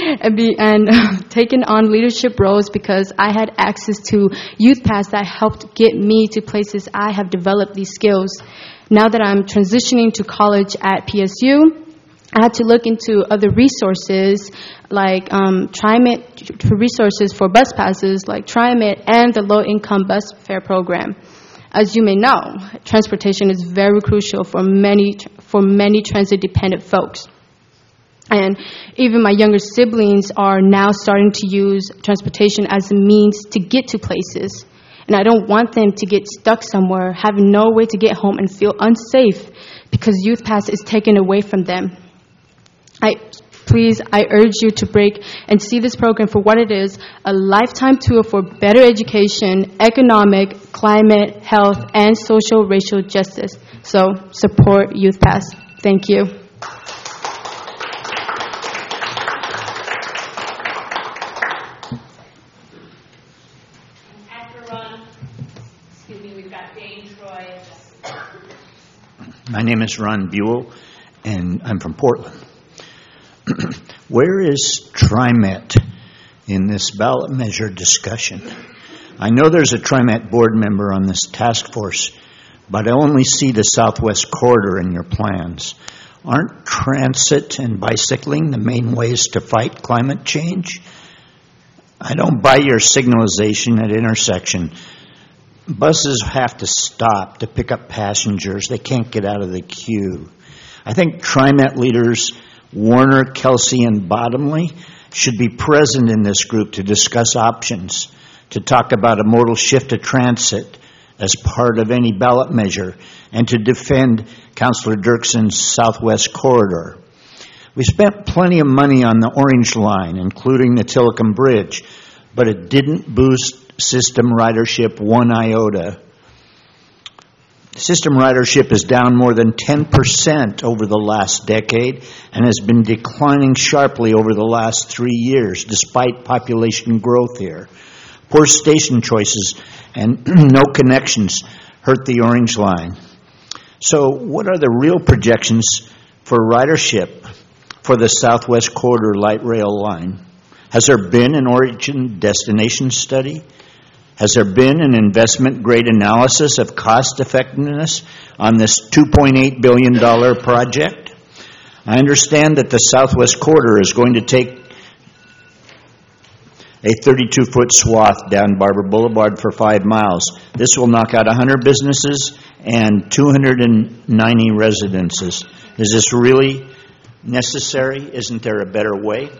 Speaker 20: and taken on leadership roles because I had access to Youth Pass that helped get me to places I have developed these skills. Now that I'm transitioning to college at PSU, I had to look into other resources like TriMet resources for bus passes like TriMet and the low-income bus fare program. As you may know, transportation is very crucial for many transit-dependent folks. And even my younger siblings are now starting to use transportation as a means to get to places. And I don't want them to get stuck somewhere, having no way to get home and feel unsafe because Youth Pass is taken away from them. I urge you to break and see this program for what it is, a lifetime tool for better education, economic, climate, health, and social racial justice. So support Youth Pass. Thank you.
Speaker 21: My name is Ron Buell, and I'm from Portland. Where is TriMet in this ballot measure discussion? I know there's a TriMet board member on this task force, but I only see the Southwest Corridor in your plans. Aren't transit and bicycling the main ways to fight climate change? I don't buy your signalization at intersection. Buses have to stop to pick up passengers. They can't get out of the queue. I think TriMet leaders Warner, Kelsey, and Bottomley should be present in this group to discuss options, to talk about a modal shift to transit as part of any ballot measure, and to defend Councillor Dirkson's Southwest Corridor. We spent plenty of money on the Orange Line, including the Tillicum Bridge, but it didn't boost system ridership one iota. System ridership is down more than 10% over the last decade and has been declining sharply over the last 3 years, despite population growth here. Poor station choices and no connections hurt the Orange Line. So what are the real projections for ridership for the Southwest Corridor light rail line? Has there been an origin destination study? Has there been an investment grade analysis of cost effectiveness on this $2.8 billion project? I understand that the Southwest Corridor is going to take a 32-foot swath down Barber Boulevard for 5 miles. This will knock out 100 businesses and 290 residences. Is this really necessary? Isn't there a better way?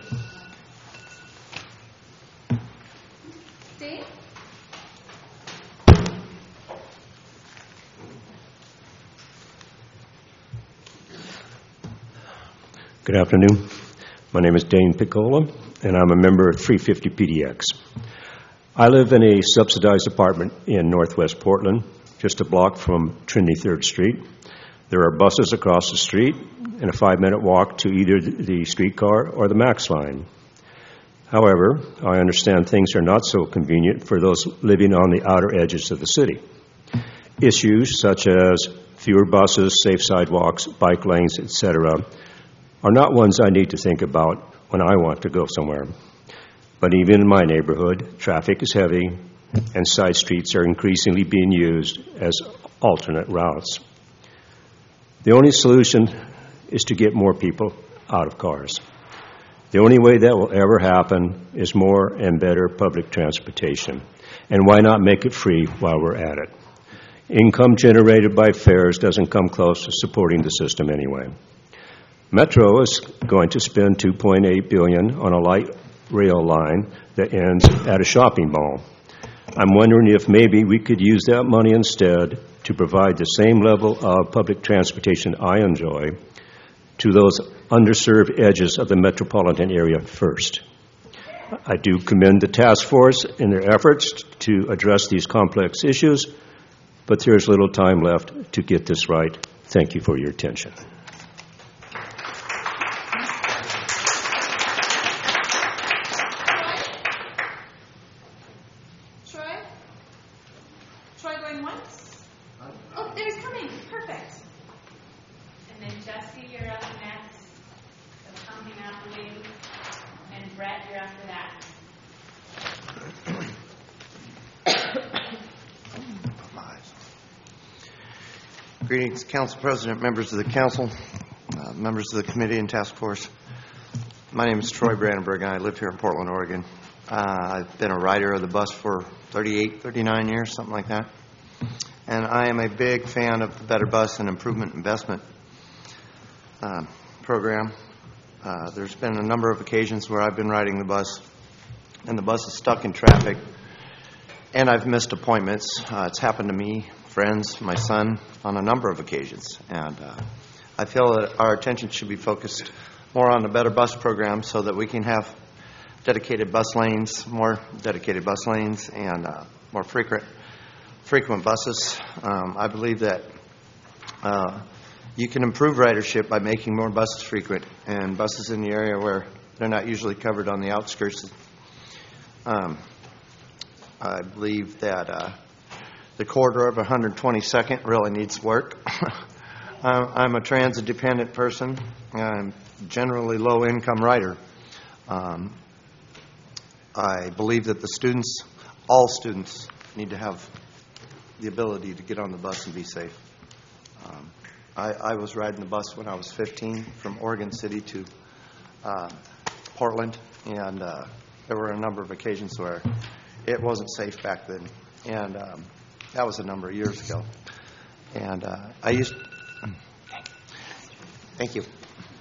Speaker 3: Good afternoon. My name is Dane Piccola, and I'm a member of 350 PDX. I live in a subsidized apartment in Northwest Portland, just a block from Trinity 3rd Street. There are buses across the street and a 5-minute walk to either the streetcar or the MAX line. However, I understand things are not so convenient for those living on the outer edges of the city. Issues such as fewer buses, safe sidewalks, bike lanes, etc., are not ones I need to think about when I want to go somewhere. But even in my neighborhood, traffic is heavy and side streets are increasingly being used as alternate routes. The only solution is to get more people out of cars. The only way that will ever happen is more and better public transportation. And why not make it free while we're at it? Income generated by fares doesn't come close to supporting the system anyway. Metro is going to spend $2.8 billion on a light rail line that ends at a shopping mall. I'm wondering if maybe we could use that money instead to provide the same level of public transportation I enjoy to those underserved edges of the metropolitan area first. I do commend the task force in their efforts to address these complex issues, but there's little time left to get this right. Thank you for your attention.
Speaker 2: Troy going once? Oh, there's coming. Perfect.
Speaker 9: And then Jesse, you're up next. So coming out the wing. And Brett, you're after that.
Speaker 22: Greetings, Council President, members of the Council, members of the Committee and Task Force. My name is Troy Brandenburg, and I live here in Portland, Oregon. I've been a rider of the bus for 38, 39 years, something like that. And I am a big fan of the Better Bus and Improvement Investment program. There's been a number of occasions where I've been riding the bus, and the bus is stuck in traffic, and I've missed appointments. It's happened to me, friends, my son, on a number of occasions. And I feel that our attention should be focused more on the Better Bus program so that we can have dedicated bus lanes, more dedicated bus lanes, and more frequent buses. I believe that you can improve ridership by making more buses frequent, and buses in the area where they're not usually covered on the outskirts. I believe that the corridor of 122nd really needs work. I'm a transit-dependent person. I'm generally low-income rider. I believe that the students, all students, need to have the ability to get on the bus and be safe. I was riding the bus when I was 15 from Oregon City to Portland, and there were a number of occasions where it wasn't safe back then, and that was a number of years ago. And thank you.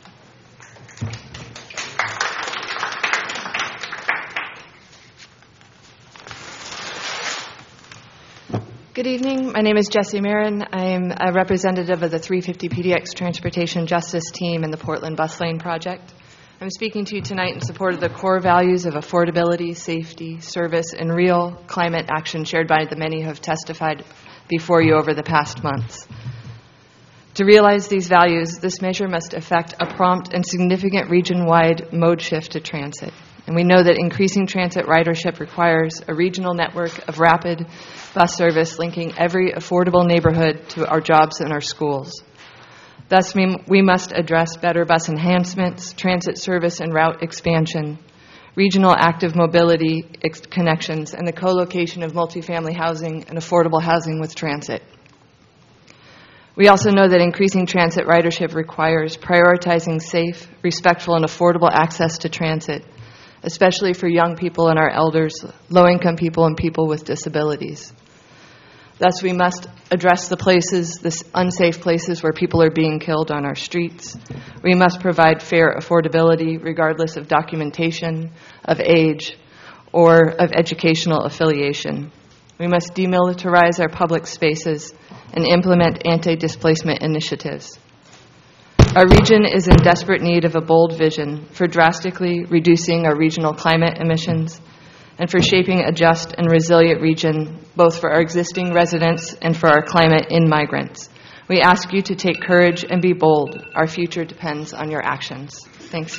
Speaker 5: Good evening. My name is Jessie Marin. I am a representative of the 350 PDX Transportation Justice Team and the Portland Bus Lane Project. I'm speaking to you tonight in support of the core values of affordability, safety, service, and real climate action shared by the many who have testified before you over the past months. To realize these values, this measure must effect a prompt and significant region-wide mode shift to transit. And we know that increasing transit ridership requires a regional network of rapid bus service linking every affordable neighborhood to our jobs and our schools. Thus, we must address better bus enhancements, transit service and route expansion, regional active mobility connections, and the co-location of multifamily housing and affordable housing with transit. We also know that increasing transit ridership requires prioritizing safe, respectful, and affordable access to transit, especially for young people and our elders, low-income people, and people with disabilities. Thus, we must address the unsafe places where people are being killed on our streets. We must provide fair affordability regardless of documentation, of age, or of educational affiliation. We must demilitarize our public spaces and implement anti-displacement initiatives. Our region is in desperate need of a bold vision for drastically reducing our regional climate emissions and for shaping a just and resilient region, both for our existing residents and for our climate-in migrants. We ask you to take courage and be bold. Our future depends on your actions. Thanks.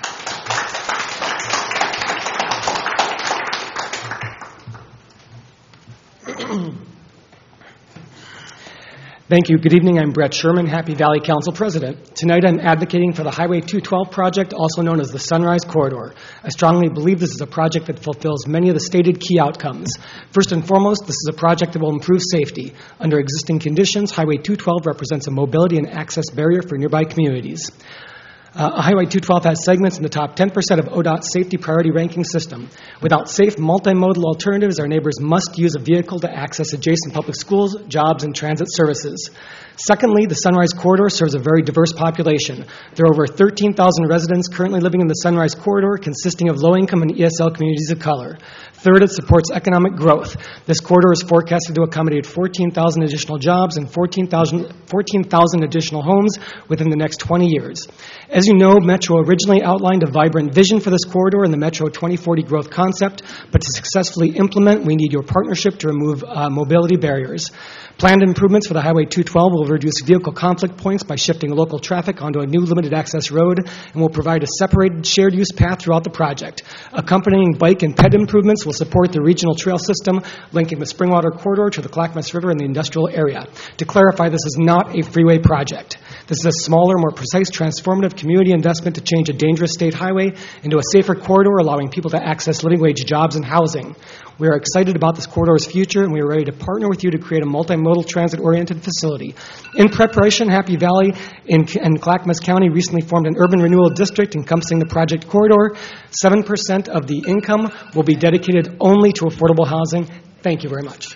Speaker 6: Thank you. Good evening. I'm Brett Sherman, Happy Valley Council President. Tonight I'm advocating for the Highway 212 project, also known as the Sunrise Corridor. I strongly believe this is a project that fulfills many of the stated key outcomes. First and foremost, this is a project that will improve safety. Under existing conditions, Highway 212 represents a mobility and access barrier for nearby communities. Highway 212 has segments in the top 10% of ODOT's safety priority ranking system. Without safe multimodal alternatives, our neighbors must use a vehicle to access adjacent public schools, jobs, and transit services. Secondly, the Sunrise Corridor serves a very diverse population. There are over 13,000 residents currently living in the Sunrise Corridor, consisting of low-income and ESL communities of color. Third, it supports economic growth. This corridor is forecasted to accommodate 14,000 additional jobs and 14,000 additional homes within the next 20 years. As you know, Metro originally outlined a vibrant vision for this corridor in the Metro 2040 growth concept, but to successfully implement, we need your partnership to remove mobility barriers. Planned improvements for the Highway 212 will reduce vehicle conflict points by shifting local traffic onto a new limited access road and will provide a separated shared use path throughout the project. Accompanying bike and ped improvements will support the regional trail system linking the Springwater Corridor to the Clackamas River and the industrial area. To clarify, this is not a freeway project. This is a smaller, more precise, transformative community investment to change a dangerous state highway into a safer corridor, allowing people to access living wage jobs and housing. We are excited about this corridor's future, and we are ready to partner with you to create a multimodal transit-oriented facility. In preparation, Happy Valley and Clackamas County recently formed an urban renewal district encompassing the project corridor. 7% of the income will be dedicated only to affordable housing. Thank you very much.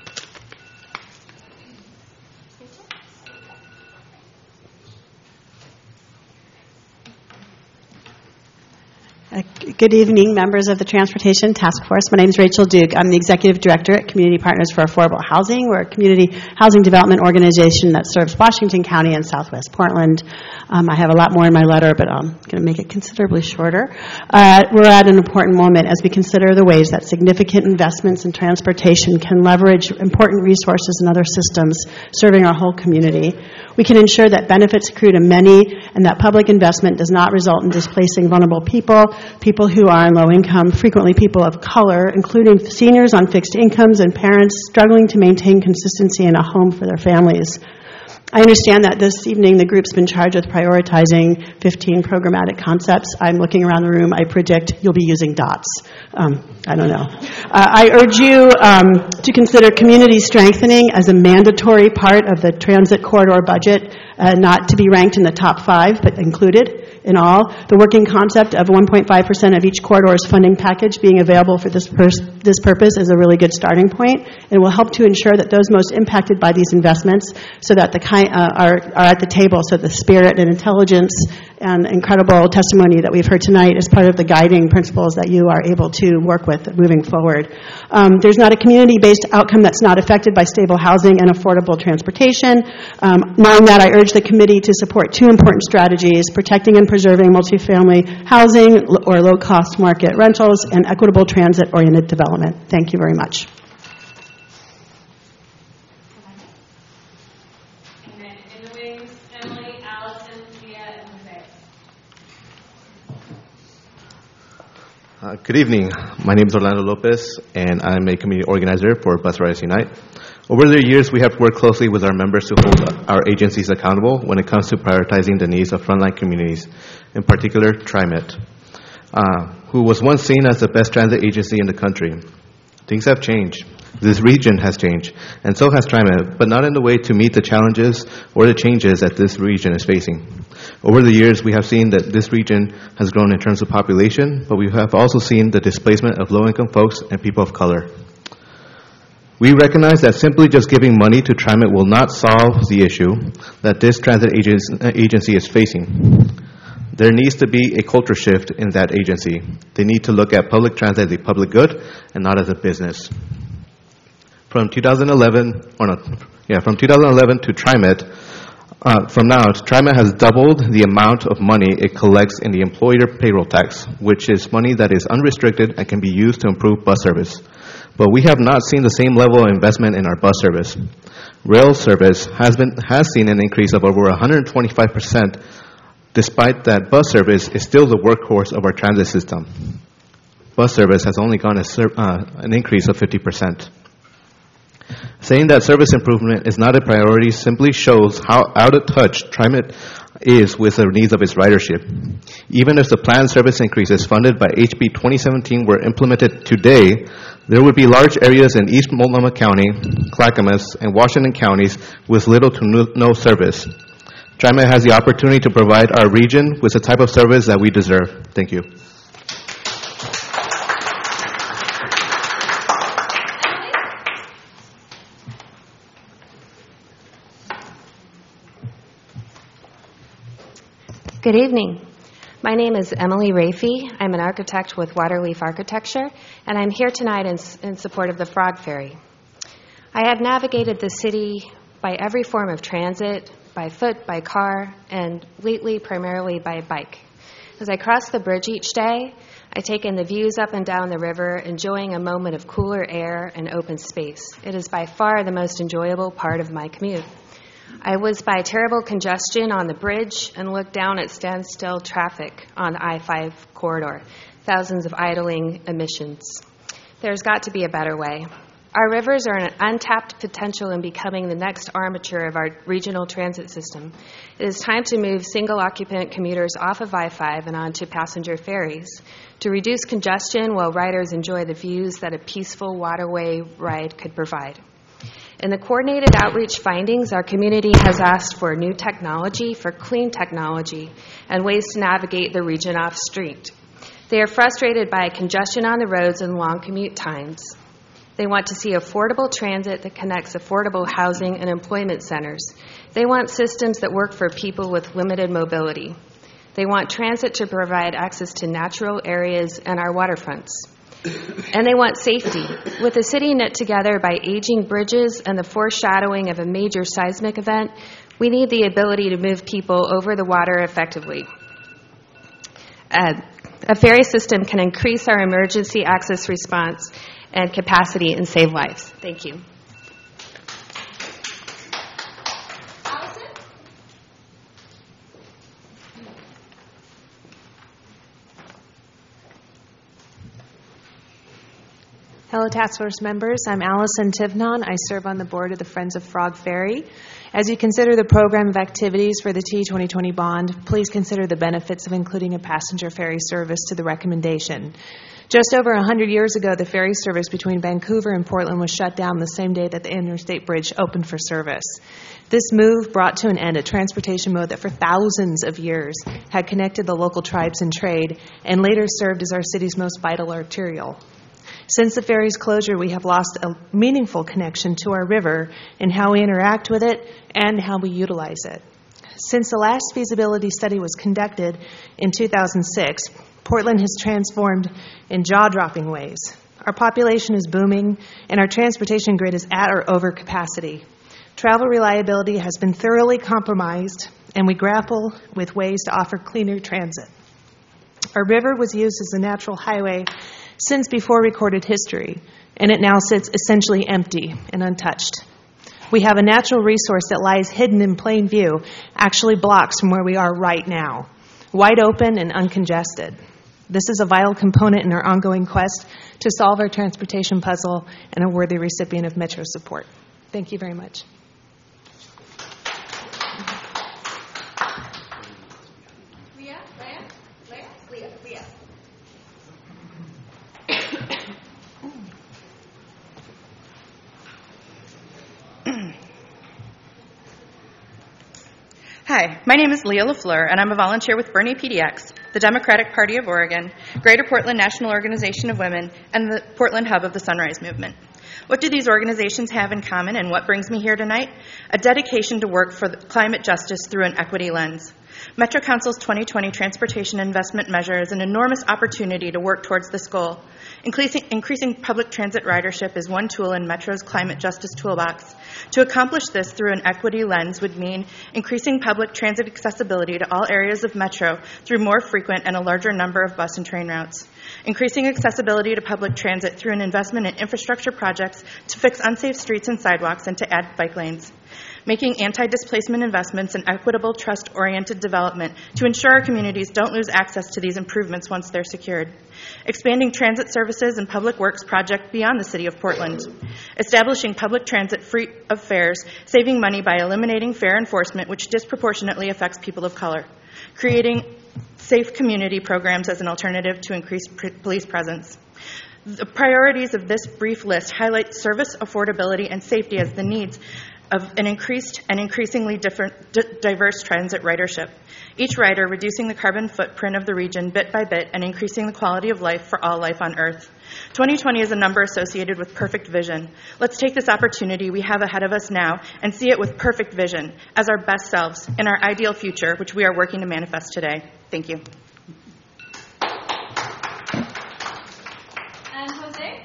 Speaker 23: Good evening, members of the Transportation Task Force. My name is Rachel Duke. I'm the Executive Director at Community Partners for Affordable Housing. We're a community housing development organization that serves Washington County and Southwest Portland. I have a lot more in my letter, but I'm going to make it considerably shorter. We're at an important moment as we consider the ways that significant investments in transportation can leverage important resources and other systems serving our whole community. We can ensure that benefits accrue to many and that public investment does not result in displacing vulnerable people, people who are in low income, frequently people of color, including seniors on fixed incomes and parents struggling to maintain consistency in a home for their families. I understand that this evening the group's been charged with prioritizing 15 programmatic concepts. I'm looking around the room. I predict you'll be using dots. I don't know. I urge you to consider community strengthening as a mandatory part of the transit corridor budget, not to be ranked in the top 5, but included. in all. The working concept of 1.5% of each corridor's funding package being available for this purpose is a really good starting point, and will help to ensure that those most impacted by these investments so that are at the table, so the spirit and intelligence and incredible testimony that we've heard tonight is part of the guiding principles that you are able to work with moving forward. There's not a community-based outcome that's not affected by stable housing and affordable transportation. Knowing that, I urge the committee to support two important strategies: protecting and preserving multifamily housing or low-cost market rentals, and equitable transit-oriented development. Thank you very much.
Speaker 7: Good evening. My name is Orlando Lopez, and I'm a community organizer for Bus Riders Unite. Over the years, we have worked closely with our members to hold our agencies accountable when it comes to prioritizing the needs of frontline communities, in particular TriMet, who was once seen as the best transit agency in the country. Things have changed. This region has changed, and so has TriMet, but not in the way to meet the challenges or the changes that this region is facing. Over the years, we have seen that this region has grown in terms of population, but we have also seen the displacement of low-income folks and people of color. We recognize that simply just giving money to TriMet will not solve the issue that this transit agency is facing. There needs to be a culture shift in that agency. They need to look at public transit as a public good and not as a business. From 2011 to TriMet, TriMet has doubled the amount of money it collects in the employer payroll tax, which is money that is unrestricted and can be used to improve bus service. But we have not seen the same level of investment in our bus service. Rail service has seen an increase of over 125%, despite that bus service is still the workhorse of our transit system. Bus service has only gone an increase of 50%. Saying that service improvement is not a priority simply shows how out of touch TriMet is with the needs of its ridership. Even if the planned service increases funded by HB 2017 were implemented today, there would be large areas in East Multnomah County, Clackamas, and Washington counties with little to no service. TriMet has the opportunity to provide our region with the type of service that we deserve. Thank you.
Speaker 10: Good evening. My name is Emily Rafey. I'm an architect with Waterleaf Architecture, and I'm here tonight in support of the Frog Ferry. I have navigated the city by every form of transit, by foot, by car, and lately primarily by bike. As I cross the bridge each day, I take in the views up and down the river, enjoying a moment of cooler air and open space. It is by far the most enjoyable part of my commute. I whiz by terrible congestion on the bridge and look down at standstill traffic on the I-5 corridor, thousands of idling emissions. There's got to be a better way. Our rivers are an untapped potential in becoming the next armature of our regional transit system. It is time to move single-occupant commuters off of I-5 and onto passenger ferries to reduce congestion while riders enjoy the views that a peaceful waterway ride could provide. In the coordinated outreach findings, our community has asked for new technology, for clean technology, and ways to navigate the region off-street. They are frustrated by congestion on the roads and long commute times. They want to see affordable transit that connects affordable housing and employment centers. They want systems that work for people with limited mobility. They want transit to provide access to natural areas and our waterfronts. And they want safety. With the city knit together by aging bridges and the foreshadowing of a major seismic event, we need the ability to move people over the water effectively. A ferry system can increase our emergency access response and capacity and save lives. Thank you.
Speaker 11: Hello, Task Force members. I'm Allison Tivnon. I serve on the board of the Friends of Frog Ferry,
Speaker 4: As you consider the program of activities for the T2020 bond, please consider the benefits of including a passenger ferry service to the recommendation. Just over 100 years ago, the ferry service between Vancouver and Portland was shut down the same day that the interstate bridge opened for service. This move brought to an end a transportation mode that for thousands of years had connected the local tribes and trade and later served as our city's most vital arterial. Since the ferry's closure, we have lost a meaningful connection to our river in how we interact with it and how we utilize it. Since the last feasibility study was conducted in 2006, Portland has transformed in jaw-dropping ways. Our population is booming, and our transportation grid is at or over capacity. Travel reliability has been thoroughly compromised, and we grapple with ways to offer cleaner transit. Our river was used as a natural highway since before recorded history, and it now sits essentially empty and untouched. We have a natural resource that lies hidden in plain view, actually blocks from where we are right now, wide open and uncongested. This is a vital component in our ongoing quest to solve our transportation puzzle and a worthy recipient of Metro support. Thank you very much.
Speaker 11: Hi, my name is Leah LaFleur, and I'm a volunteer with Bernie PDX, the Democratic Party of Oregon, Greater Portland National Organization of Women, and the Portland Hub of the Sunrise Movement. What do these organizations have in common, and what brings me here tonight? A dedication to work for climate justice through an equity lens. Metro Council's 2020 Transportation Investment Measure is an enormous opportunity to work towards this goal. Increasing public transit ridership is one tool in Metro's climate justice toolbox. To accomplish this through an equity lens would mean increasing public transit accessibility to all areas of Metro through more frequent and a larger number of bus and train routes. Increasing accessibility to public transit through an investment in infrastructure projects to fix unsafe streets and sidewalks and to add bike lanes. Making anti-displacement investments and equitable, trust-oriented development to ensure our communities don't lose access to these improvements once they're secured. Expanding transit services and public works projects beyond the city of Portland. Establishing public transit free of fares, saving money by eliminating fare enforcement, which disproportionately affects people of color. Creating safe community programs as an alternative to increased police presence. The priorities of this brief list highlight service, affordability, and safety as the needs of an increased and increasingly diverse transit ridership. Each rider reducing the carbon footprint of the region bit by bit and increasing the quality of life for all life on Earth. 2020 is a number associated with perfect vision. Let's take this opportunity we have ahead of us now and see it with perfect vision as our best selves in our ideal future, which we are working to manifest today. Thank you.
Speaker 2: And Jose?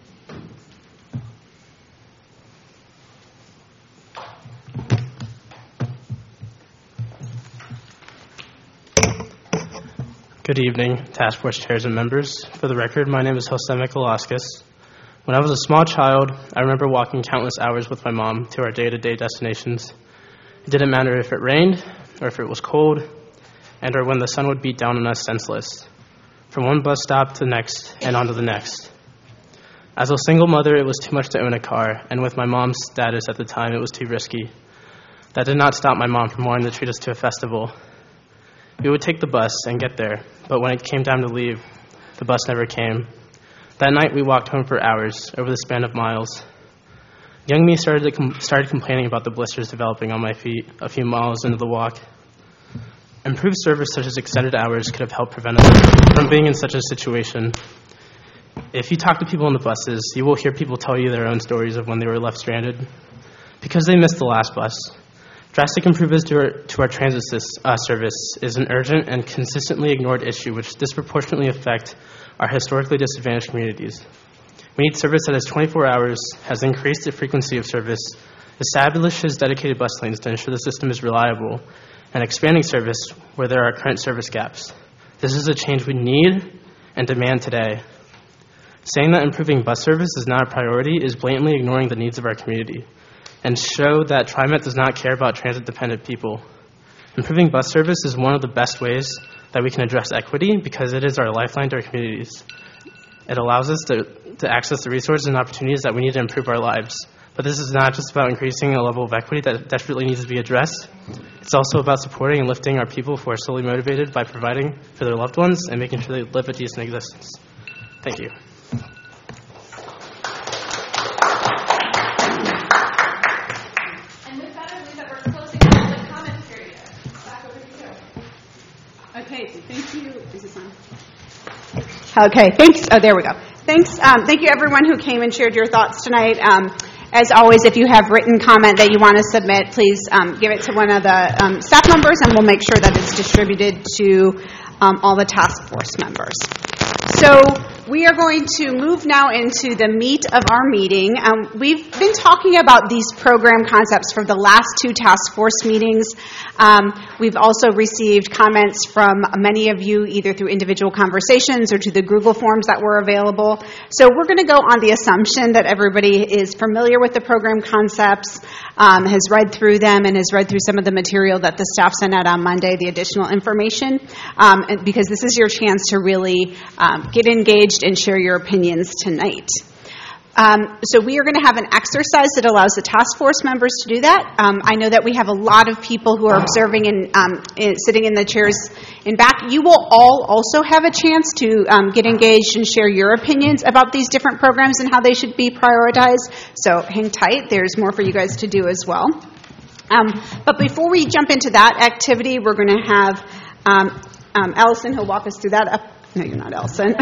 Speaker 12: Good evening, task force chairs and members. For the record, my name is Jose Mikolauskas. When I was a small child, I remember walking countless hours with my mom to our day-to-day destinations. It didn't matter if it rained or if it was cold, and or when the sun would beat down on us senseless. From one bus stop to the next and on to the next. As a single mother, it was too much to own a car, and with my mom's status at the time, it was too risky. That did not stop my mom from wanting to treat us to a festival. We would take the bus and get there, but when it came time to leave, the bus never came. That night, we walked home for hours, over the span of miles. Young me started complaining about the blisters developing on my feet a few miles into the walk. Improved service such as extended hours could have helped prevent us from being in such a situation. If you talk to people on the buses, you will hear people tell you their own stories of when they were left stranded because they missed the last bus. Drastic improvements to our transit service is an urgent and consistently ignored issue which disproportionately affect our historically disadvantaged communities. We need service that is 24 hours, has increased the frequency of service, establishes dedicated bus lanes to ensure the system is reliable, and expanding service where there are current service gaps. This is a change we need and demand today. Saying that improving bus service is not a priority is blatantly ignoring the needs of our community and show that TriMet does not care about transit-dependent people. Improving bus service is one of the best ways that we can address equity because it is our lifeline to our communities. It allows us to access the resources and opportunities that we need to improve our lives, But this is not just about increasing a level of equity that desperately needs to be addressed. It's also about supporting and lifting our people who are solely motivated by providing for their loved ones and making sure they live a decent existence. Thank you.
Speaker 2: And with that, I believe that we're closing the public comment period. Back over to you.
Speaker 23: Okay, thank you. Is this on? Okay, thanks. Oh, there we go. Thanks. Thank you, everyone who came and shared your thoughts tonight. As always, if you have written comment that you want to submit, please give it to one of the staff members, and we'll make sure that it's distributed to all the task force members. So we are going to move now into the meat of our meeting. We've been talking about these program concepts for the last two task force meetings. We've also received comments from many of you either through individual conversations or to the Google Forms that were available. So we're going to go on the assumption that everybody is familiar with the program concepts, has read through them, and has read through some of the material that the staff sent out on Monday, the additional information, because this is your chance to really get engaged and share your opinions tonight. So we are going to have an exercise that allows the task force members to do that. I know that we have a lot of people who are observing and sitting in the chairs in back. You will all also have a chance to get engaged and share your opinions about these different programs and how they should be prioritized. So hang tight. There's more for you guys to do as well. But before we jump into that activity, we're going to have Allison, who'll walk us through that. No, you're not Allison.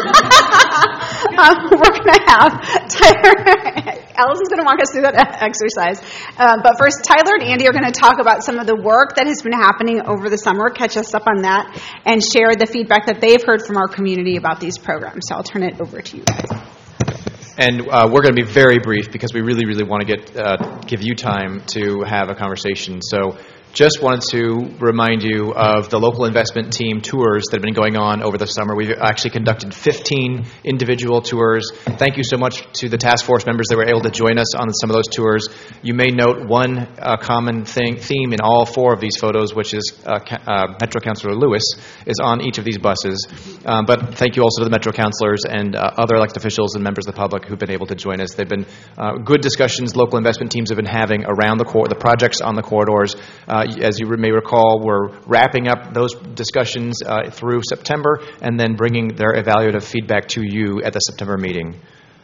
Speaker 23: We're going to have Tyler. Allison's going to walk us through that exercise. But first, Tyler and Andy are going to talk about some of the work that has been happening over the summer, catch us up on that, and share the feedback that they've heard from our community about these programs. So I'll turn it over to you guys.
Speaker 1: And we're going to be very brief because we really, really want to give you time to have a conversation. So just wanted to remind you of the local investment team tours that have been going on over the summer. We've actually conducted 15 individual tours. Thank you so much to the task force members that were able to join us on some of those tours. You may note one common theme in all four of these photos, which is Metro Councilor Lewis is on each of these buses. But thank you also to the Metro councilors and other elected officials and members of the public who've been able to join us. They've been good discussions local investment teams have been having around the projects on the corridors. As you may recall, we're wrapping up those discussions through September and then bringing their evaluative feedback to you at the September meeting.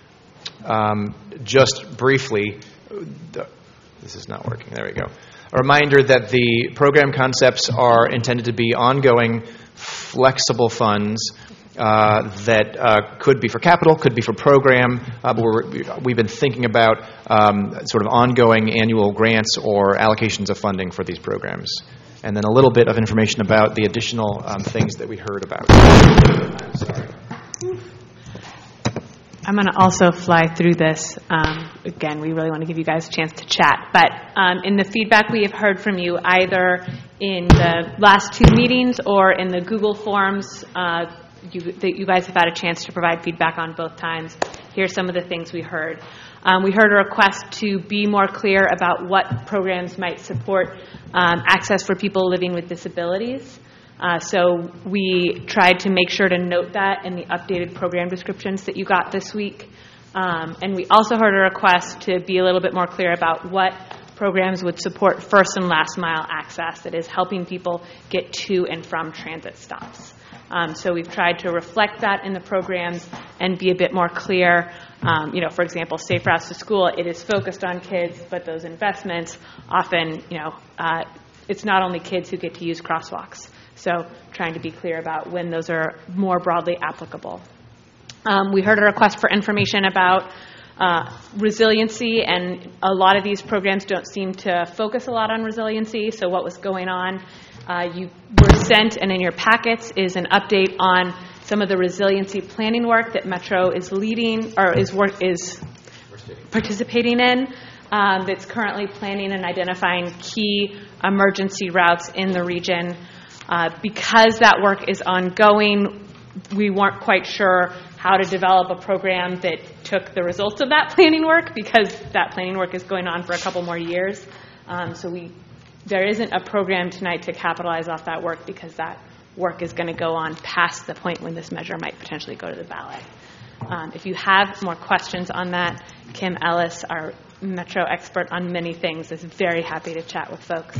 Speaker 1: Just briefly, this is not working. There we go. A reminder that the program concepts are intended to be ongoing, flexible funds that could be for capital, could be for program, but we've been thinking about sort of ongoing annual grants or allocations of funding for these programs. And then a little bit of information about the additional things that we heard about. I'm sorry.
Speaker 4: I'm going to also fly through this. Again, we really want to give you guys a chance to chat. But in the feedback we have heard from you, either in the last two meetings or in the Google Forms, you guys have had a chance to provide feedback on both times. Here's some of the things we heard. We heard a request to be more clear about what programs might support access for people living with disabilities. So we tried to make sure to note that in the updated program descriptions that you got this week. And we also heard a request to be a little bit more clear about what programs would support first and last mile access, that is helping people get to and from transit stops. So we've tried to reflect that in the programs and be a bit more clear. For example, Safe Routes to School, it is focused on kids, but those investments often, it's not only kids who get to use crosswalks. So trying to be clear about when those are more broadly applicable. We heard a request for information about resiliency, and a lot of these programs don't seem to focus a lot on resiliency, so what was going on. You were sent, and in your packets is an update on some of the resiliency planning work that Metro is leading, or is participating in, that's currently planning and identifying key emergency routes in the region. Because that work is ongoing, we weren't quite sure how to develop a program that took the results of that planning work, because that planning work is going on for a couple more years. There isn't a program tonight to capitalize off that work, because that work is going to go on past the point when this measure might potentially go to the ballot. If you have more questions on that, Kim Ellis, our
Speaker 8: Metro expert on many things, is very happy to chat with folks.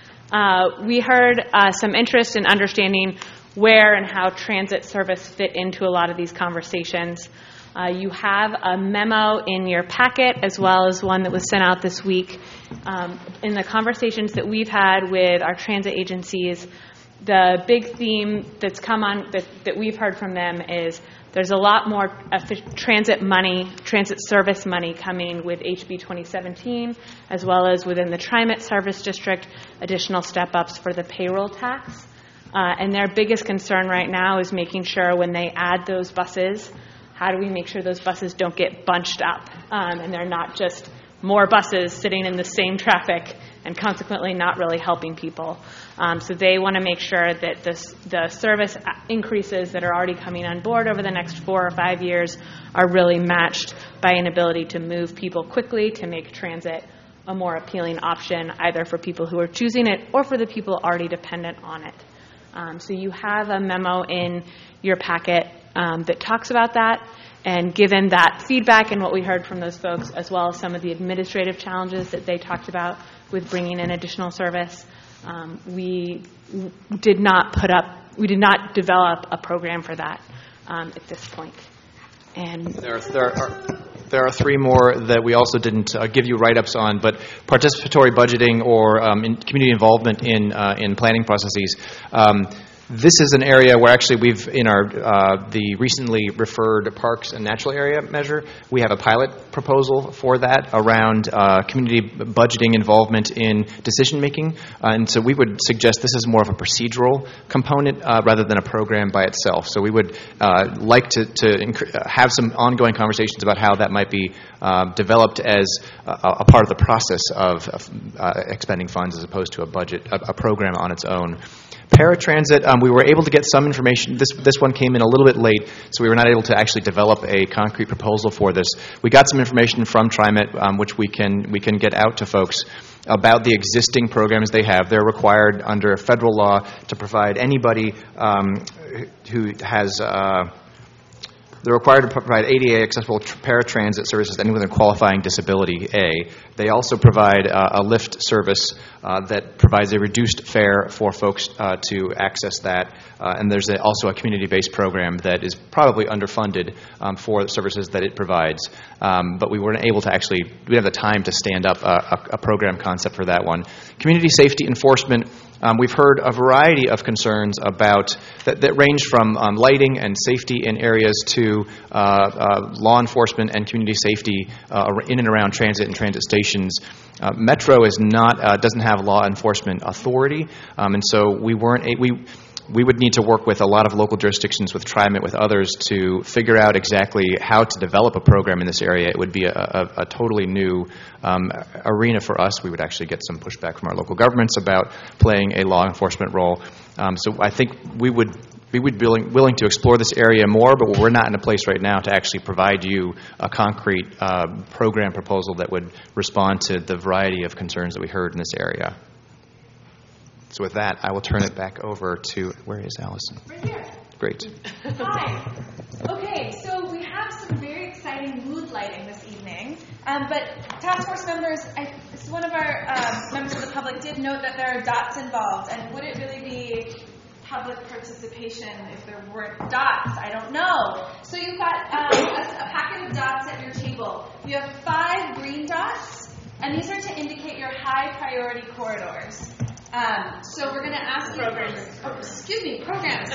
Speaker 8: We heard some interest in understanding where and how transit service fit into a lot of these conversations. You have a memo in your packet, as well as one that was sent out this week. In the conversations that we've had with our transit agencies, the big theme that's come on that we've heard from them is there's a lot more transit service money coming with HB 2017, as well as within the TriMet Service District, additional step-ups for the payroll tax. And their biggest concern right now is making sure when they add those buses, how do we make sure those buses don't get bunched up and they're not just more buses sitting in the same traffic and consequently not really helping people. So they want to make sure that the service increases that are already coming on board over the next 4 or 5 years are really matched by an ability to move people quickly to make transit a more appealing option, either for people who are choosing it or for the people already dependent on it. So you have a memo in your packet that talks about that. And given that feedback and what we heard from those folks, as well as some of the administrative challenges that they talked about with bringing in additional service, we did not develop a program for that at this point. And
Speaker 1: there are 3 more that we also didn't give you write-ups on, but participatory budgeting or community involvement in planning processes. This is an area where actually we've, in our the recently referred Parks and Natural Area measure, we have a pilot proposal for that around community budgeting involvement in decision-making. And so we would suggest this is more of a procedural component rather than a program by itself. So we would like to have some ongoing conversations about how that might be developed as a part of the process of expending funds as opposed to a program on its own. Paratransit, we were able to get some information. This one came in a little bit late, so we were not able to actually develop a concrete proposal for this. We got some information from TriMet, which we can get out to folks about the existing programs they have. They're required under federal law to provide anybody who has... They're required to provide ADA accessible paratransit services to anyone with a qualifying disability, A. They also provide a Lyft service that provides a reduced fare for folks to access that. And there's also a community-based program that is probably underfunded for the services that it provides. But we weren't able to we didn't have the time to stand up a program concept for that one. Community safety enforcement. We've heard a variety of concerns about that range from lighting and safety in areas to law enforcement and community safety in and around transit and transit stations. Metro is doesn't have law enforcement authority, and so we would need to work with a lot of local jurisdictions, with TriMet, with others, to figure out exactly how to develop a program in this area. It would be a totally new arena for us. We would actually get some pushback from our local governments about playing a law enforcement role. So I think we would be willing to explore this area more, but we're not in a place right now to actually provide you a concrete program proposal that would respond to the variety of concerns that we heard in this area. So with that, I will turn it back over to, where is Allison?
Speaker 2: Right here.
Speaker 1: Great.
Speaker 2: Hi. Okay, so we have some very exciting mood lighting this evening. But task force members, one of our members of the public did note that there are dots involved. And would it really be public participation if there weren't dots? I don't know. So you've got a packet of dots at your table. You have 5 green dots, and these are to indicate your high priority corridors. So we're going to ask programs. Programs.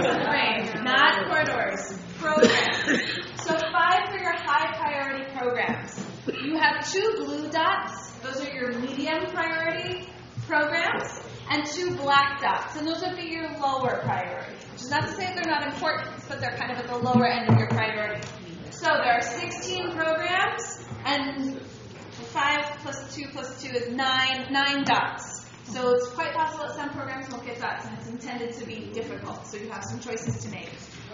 Speaker 2: Not corridors. Programs. So 5 for your high priority programs. You have 2 blue dots. Those are your medium priority programs. And 2 black dots. And those would be your lower priority. Which is not to say they're not important, but they're kind of at the lower end of your priority. So there are 16 programs. And 5 plus 2 plus 2 is 9 dots. So it's quite possible that some programs won't get dots, and it's intended to be difficult, so you have some choices to make.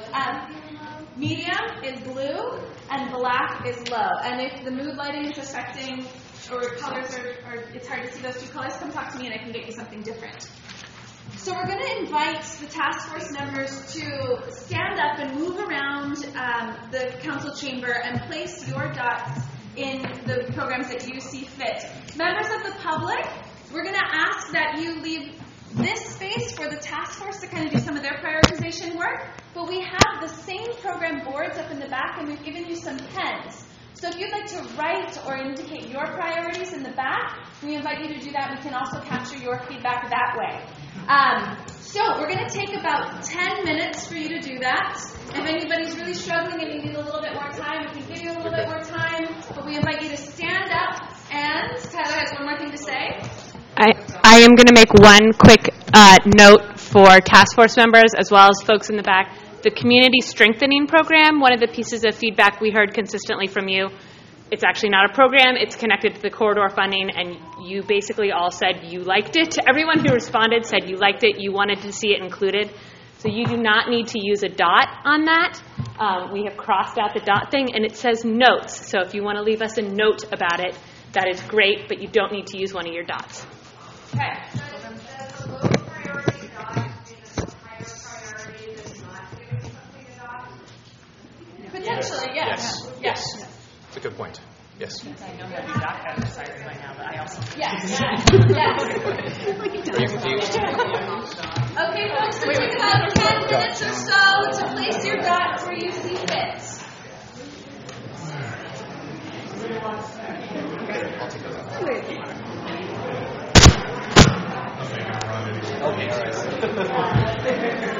Speaker 2: Medium is blue, and black is low. And if the mood lighting is affecting, or colors are it's hard to see those 2 colors, come talk to me and I can get you something different. So we're going to invite the task force members to stand up and move around the council chamber and place your dots in the programs that you see fit. Members of the public, we're going to ask that you leave this space for the task force to kind of do some of their prioritization work, but we have the same program boards up in the back, and we've given you some pens. So if you'd like to write or indicate your priorities in the back, we invite you to do that. We can also capture your feedback that way. So we're going to take about 10 minutes for you to do that. If anybody's really struggling and you need a little bit more time, we can give you a little bit more time, but we invite you to stand up, and Tyler has one more thing to say.
Speaker 8: I am going to make one quick note for task force members as well as folks in the back. The Community Strengthening Program, one of the pieces of feedback we heard consistently from you, it's actually not a program, it's connected to the corridor funding, and you basically all said you liked it. Everyone who responded said you liked it, you wanted to see it included. So you do not need to use a dot on that. We have crossed out the dot thing, and it says notes. So if you want to leave us a note about it, that is great, but you don't need to use one of your dots.
Speaker 2: Okay. Potentially, yes.
Speaker 1: Yes. It's a good point. Yes.
Speaker 13: I know how the doc has decided right now, but I also...
Speaker 2: Yes.
Speaker 1: Are you confused?
Speaker 2: Okay, folks, so take about 10 minutes or so to place your dots where you see fit.
Speaker 1: I'll take those out.
Speaker 2: Okay,
Speaker 1: all right.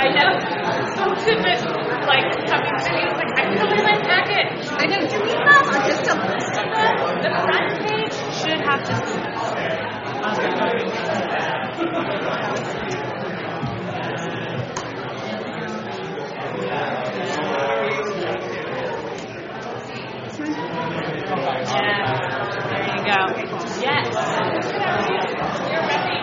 Speaker 9: I know. Folks have been, like, coming to me, it's like, I feel in my packet. I know, do we have just a list of them? The front page should have just... There you go. Yes. You're ready.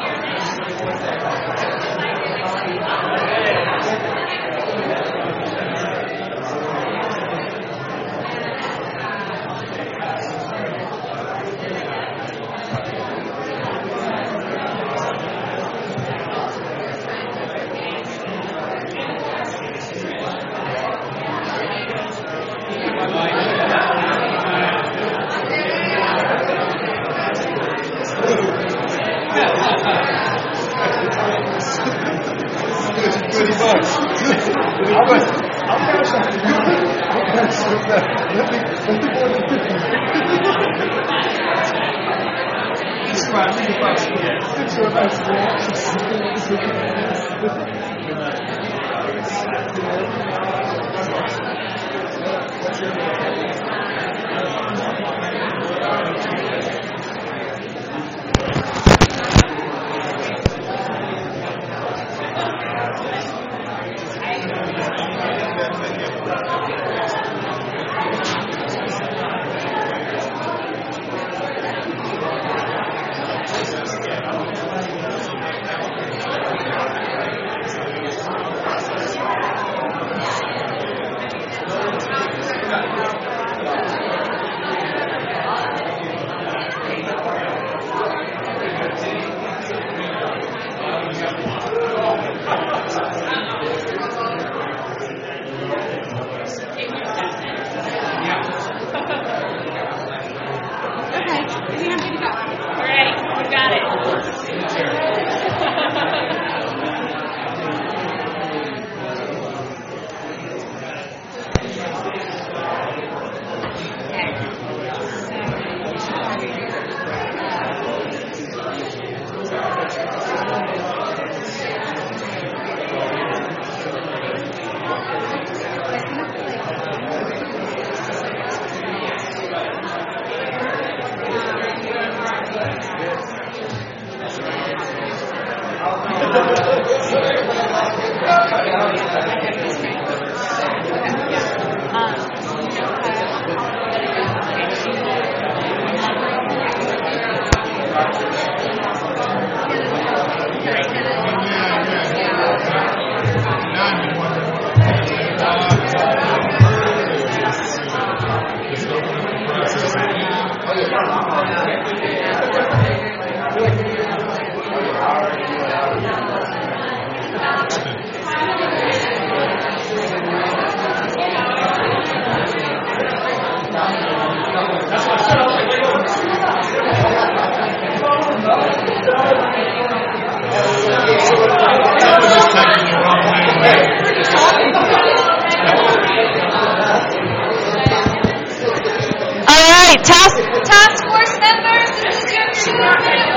Speaker 9: Task force members, this is your 2-minute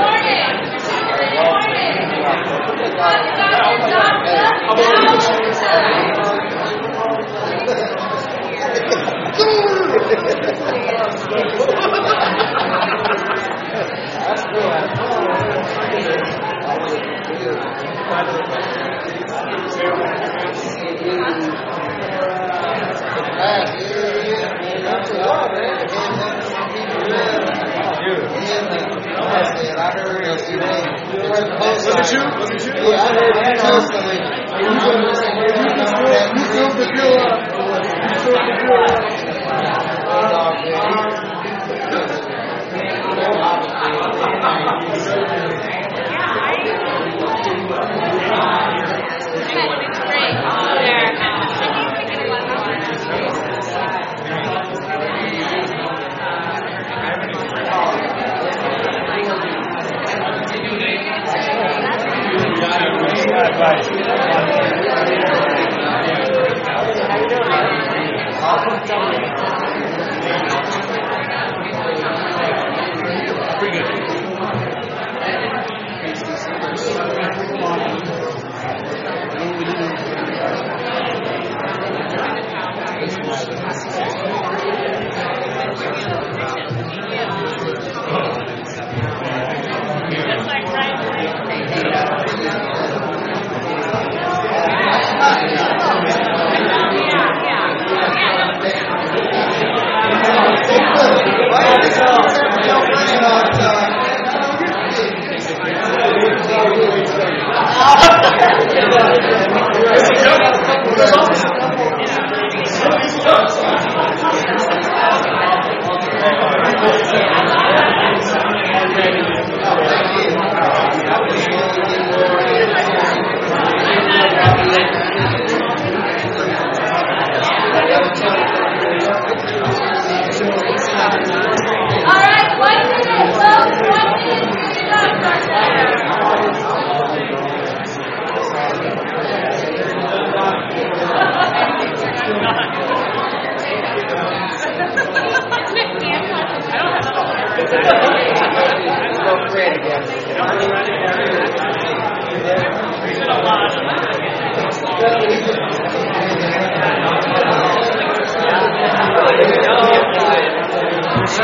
Speaker 9: warning.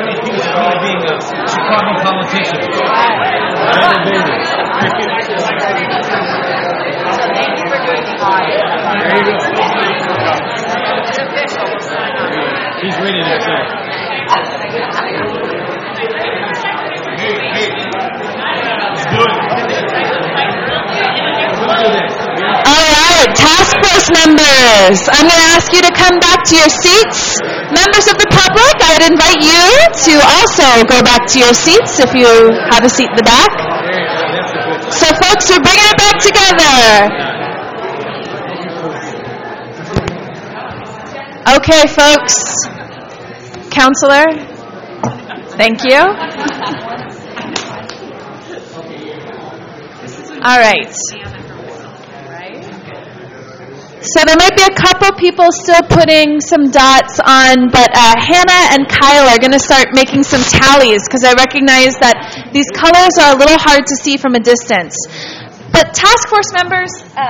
Speaker 14: finally peace me being a Chicago politician.
Speaker 16: Thank you for doing the audit.
Speaker 14: There you go.
Speaker 16: It's official. We'll sign on.
Speaker 14: He's reading it too.
Speaker 17: All right, task force members, I'm going to ask you to come back to your seats. Members of the public, I would invite you to also go back to your seats if you have a seat in the back. So folks, we're bringing it back together. Okay, folks. Counselor, thank you. All right. So there might be a couple people still putting some dots on, but Hannah and Kyle are going to start making some tallies because I recognize that these colors are a little hard to see from a distance. But task force members,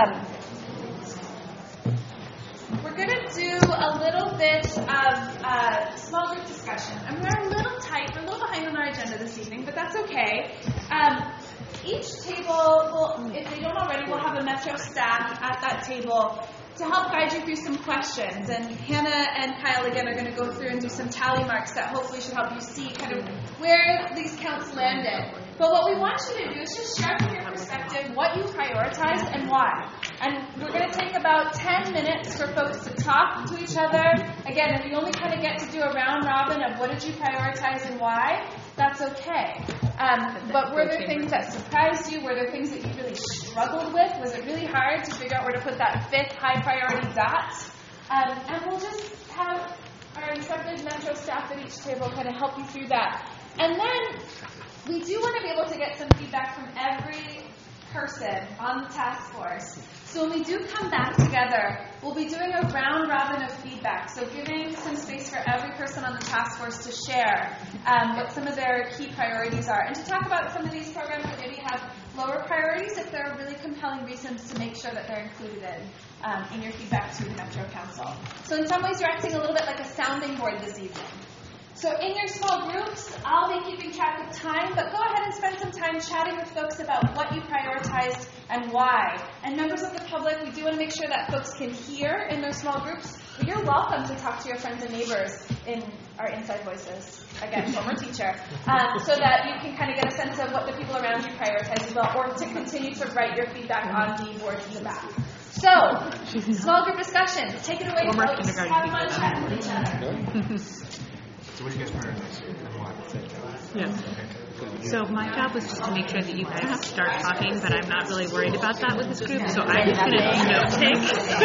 Speaker 2: we're going to do a little bit of small group discussion. And we're a little tight, we're a little behind on our agenda this evening, but that's okay. Each table, will, if they don't already, will have a Metro staff at that table to help guide you through some questions. And Hannah and Kyle, again, are going to go through and do some tally marks that hopefully should help you see kind of where these counts landed. But what we want you to do is just share from your perspective what you prioritized and why. And we're going to take about 10 minutes for folks to talk to each other. Again, if you only kind of get to do a round robin of what did you prioritize and why, that's okay. But were there things that surprised you? Were there things that you really struggled with? Was it really hard to figure out where to put that fifth high priority dot? And we'll just have our intrepid Metro staff at each table kind of help you through that. And then we do want to be able to get some feedback from every person on the task force. So when we do come back together, we'll be doing a round robin of feedback. So giving some space for every person on the task force to share what some of their key priorities are. And to talk about some of these programs that maybe have lower priorities if there are really compelling reasons to make sure that they're included in your feedback to the Metro Council. So in some ways you're acting a little bit like a sounding board this evening. So in your small groups, I'll be keeping track of time, but go ahead and spend some time chatting with folks about what you prioritized and why. And members of the public, we do want to make sure that folks can hear in their small groups, but you're welcome to talk to your friends and neighbors in our Inside Voices, again, former teacher, so that you can kind of get a sense of what the people around you prioritize as well, or to continue to write your feedback on the boards in the back. So, small group discussion. Take it away, folks. Have fun chatting with each other.
Speaker 24: So what do you guys prioritize?
Speaker 25: Yeah. So my job was just to make sure that you guys start talking, but I'm not really worried about that with this group, so I'm just going to note take.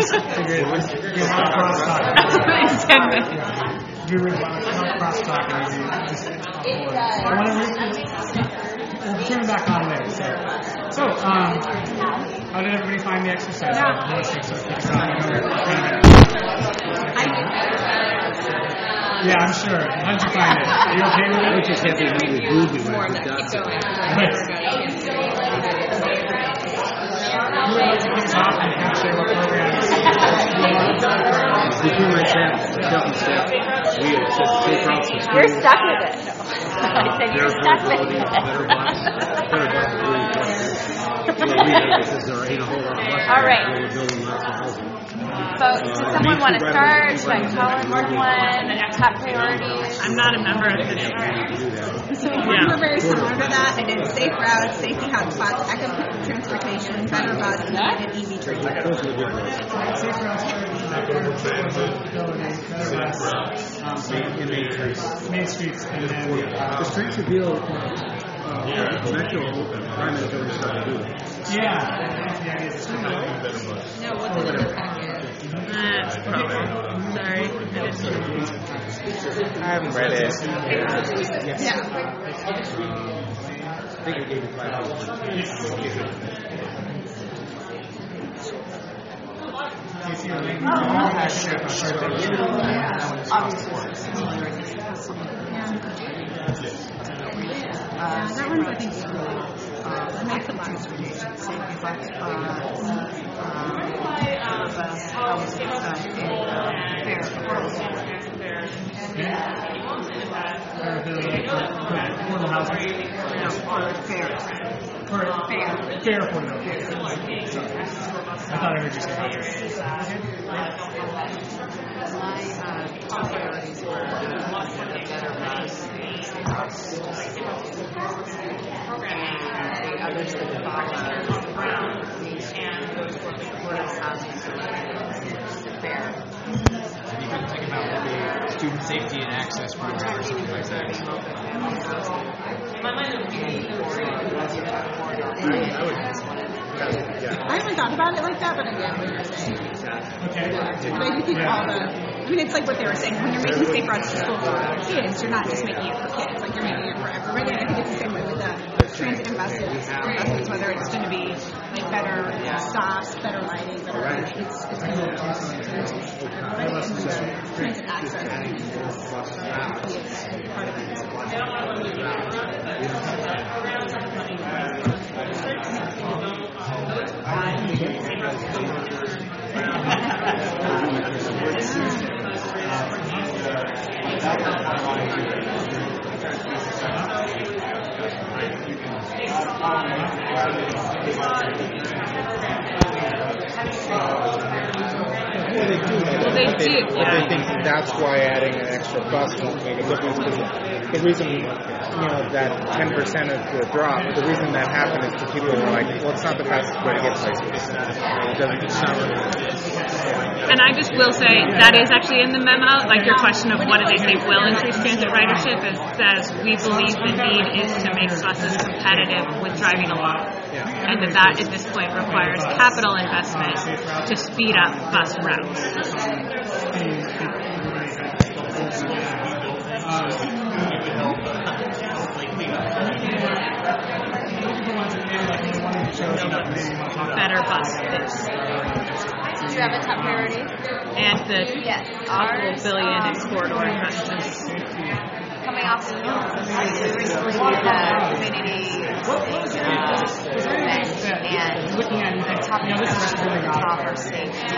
Speaker 25: In 10 minutes.
Speaker 26: You would want to cross-talk and turn back on later. So, how did everybody find the exercise? Yeah, I'm sure. How did you find it? Are you okay with it?
Speaker 14: We're just happy to be moving. Between my staff, we are just safe routes to school.
Speaker 16: You're stuck with it. I said you're stuck with it. All right. Folks, does someone want to start? Should I call in one? Top priorities?
Speaker 25: I'm not a member of this.
Speaker 27: So we were very similar to that. I did safe routes, safety hotspots, active transportation, better bus, and EV training.
Speaker 26: Safe routes, main streets, and then
Speaker 14: the streets reveal Metro open. Prime Minister already started to do it.
Speaker 25: No, what's in the packet? That's a problem. Sorry.
Speaker 1: I'm ready.
Speaker 27: Yeah.
Speaker 14: I think I gave you 5
Speaker 27: That one's, I think, connect the transportation, safety bus, houses,
Speaker 26: affordable housing?
Speaker 27: No, for fair.
Speaker 26: Fair affordable. Sorry. I thought I heard you say
Speaker 5: My top priorities were better bus, the others that follow affordable housing, fair.
Speaker 24: And you couldn't think about maybe student safety and access program or something like that.
Speaker 27: I haven't thought about it like that, but I get what you're saying.
Speaker 26: Okay.
Speaker 27: But I do think all it's like what they were saying. When you're making safe routes to school for kids, you're not just making it for kids. Like, you're making it for everybody. And I think it's the same way with the transit investments, whether it's going to be like better stops, better lighting, better everything. It's going to be everybody, and the transit access is part of it.
Speaker 3: Well, they do. But they think that's why adding an extra bus won't make a difference. The reason, that 10% of the drop, the reason that happened is because people were like, well, it's not the fastest way to get places. It doesn't sound
Speaker 8: And I just will say that is actually in the memo, like your question of what do they think will increase transit ridership, it says we believe the need is to make buses competitive with driving along. And that at this point requires capital investment to speed up bus routes. Better bus fits.
Speaker 16: Did you have a top priority?
Speaker 8: And the possible billion in corridor investments.
Speaker 16: Coming off the we recently did a community event, and the topic of the top are safety.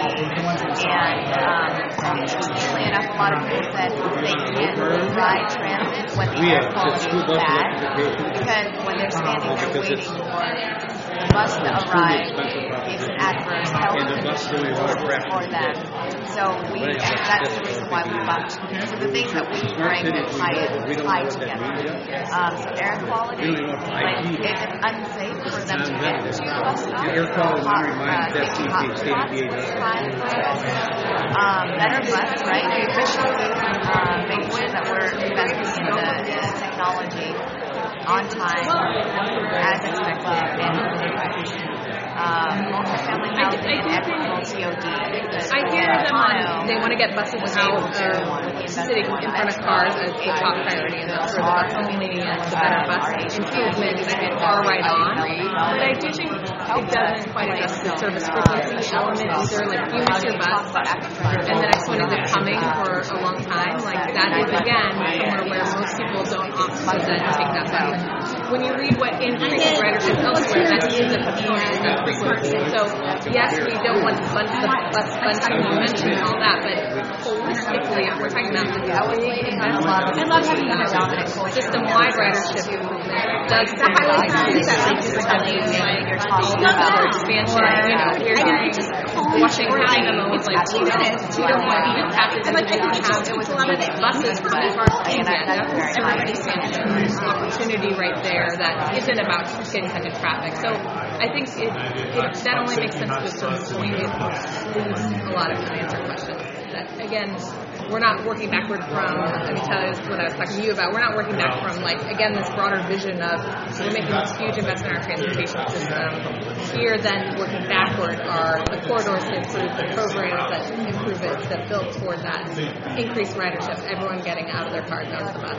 Speaker 16: And interestingly enough, a lot of people said they can't ride transit when the air quality is bad, because when they're standing there waiting for the bus to arrive, it's an adverse health for them. So that's the reason why we bumped. So the things that we bring that tie together. So air quality, like if it's unsafe for them to get to bus stops, better bus, right? Efficiency, making sure that we're investing in the technology on time, as expected, and multifamily housing and equitable TOD.
Speaker 15: I hear them they want to get buses out of sitting in front of cars as the top priority, and that's for the bus only and the better bus improvements that are right on. But I do think it doesn't quite address the service frequency element either. Like, you miss your bus, and the next one isn't coming for a long time. Like, that is, again, somewhere where most people don't opt to then take that bus. When you read what increased ridership elsewhere, that is a component of frequency. So, yes, we don't want the bus bunching you mentioned and all that, but holistically, if we're talking about the system-wide ridership improvement, does the highway you're talking about expansion, Washington County memo was like 2 minutes. We don't want even capture the buses for that far. That's an opportunity right there that isn't about getting into traffic. So I think that only makes sense to a certain point. It leaves a lot of unanswered questions. That, again, we're not working backward from, let me tell you what I was talking to you about, we're not working back from, again, this broader vision of we're making this huge investment in our transportation system. Here, then, working backward are the corridors that improve, the programs that improve it, that build toward that increased ridership, everyone getting out of their cars, out of the bus.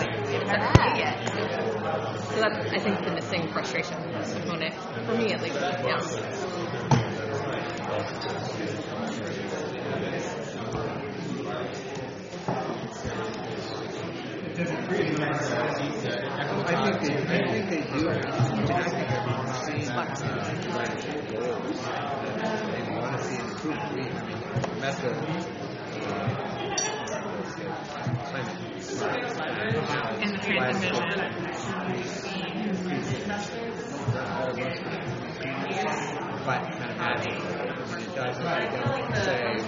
Speaker 15: So that's, I think, the missing frustration component, for me at least,
Speaker 3: I think they do. They want to see improvement. That's the
Speaker 25: in the transit vision.
Speaker 24: But kind of magic. It doesn't say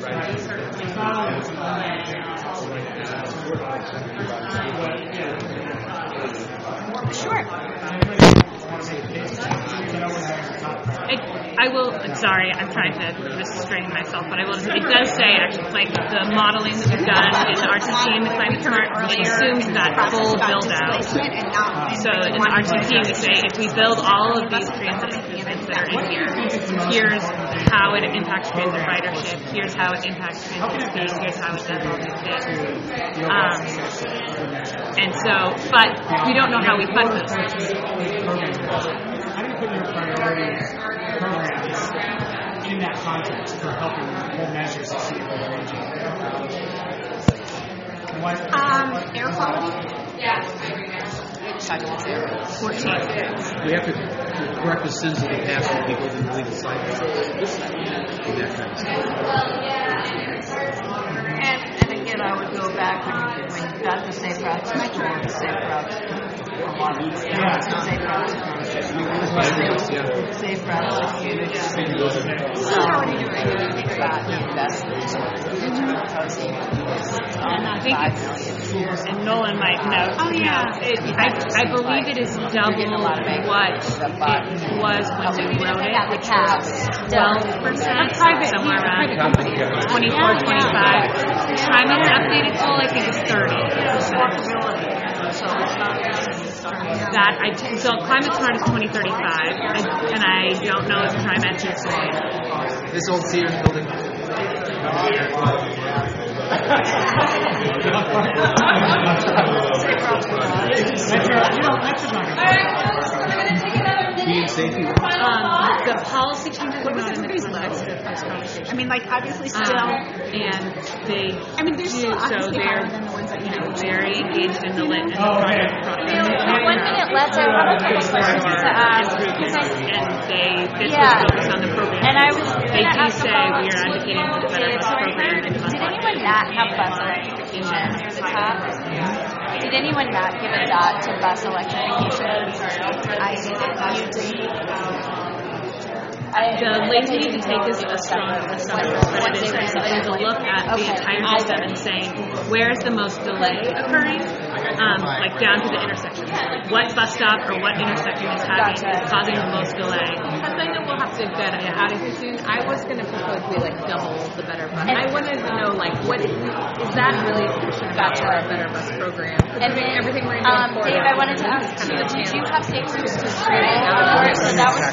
Speaker 25: I will, sorry, I'm trying to restrain myself, but I will, it does say, actually, like, the modeling that we've done in the RTP and the climate smart, it assumes that full build-out. So in the RTP, we say, if we build all of these transit improvements that are in here, here's how it impacts transit ridership, here's how it impacts transit speed, here's how it does all these things. And so, but we don't know how we fund those things.
Speaker 26: How do you put your priorities programs in that context for helping the measures succeed in the region?
Speaker 27: Air quality?
Speaker 2: Yeah.
Speaker 25: 14.
Speaker 14: We have to correct the sins of the past when people didn't leave the site. And that kind of stuff.
Speaker 16: And again, I would go back when you got the safe routes to school, the safe routes to water, safe routes to safe routes to community. So how do you think about the investments?
Speaker 25: And I think it's, and Nolan might know. Oh yeah, I believe it is double what it was when we wrote it, which was 12%, somewhere around 24, 25. TriMet's updated goal, I think, is 30%. So Climate Smart is 2035, and I don't know if TriMet's is going.
Speaker 24: This old Sears building.
Speaker 25: The policy changes are not in the context of this conversation.
Speaker 27: I mean, like, obviously still.
Speaker 25: And they
Speaker 27: they're still
Speaker 25: so they're very engaged in the lit and the project process.
Speaker 10: 1 minute left. I have a couple questions to ask.
Speaker 25: And this was focused on the program.
Speaker 10: And I was
Speaker 25: they do say we are advocating for the better bus program and bus
Speaker 10: did anyone not have bus electrification near the top? Did anyone not give a dot to bus electrification? I did.
Speaker 25: The latency to take is a strong assumption, but it is basically to look at the entire system and saying where's the most delay occurring, like down to the intersection. What bus stop or what intersection is causing the most delay?
Speaker 15: Something that we'll have to get out of here soon. I was going to propose we double the Better Bus. I wanted to know what is that really efficient about our Better Bus program?
Speaker 10: And then,
Speaker 15: everything we're doing for
Speaker 10: Dave, I wanted to ask you, did you have safe routes to school? So that was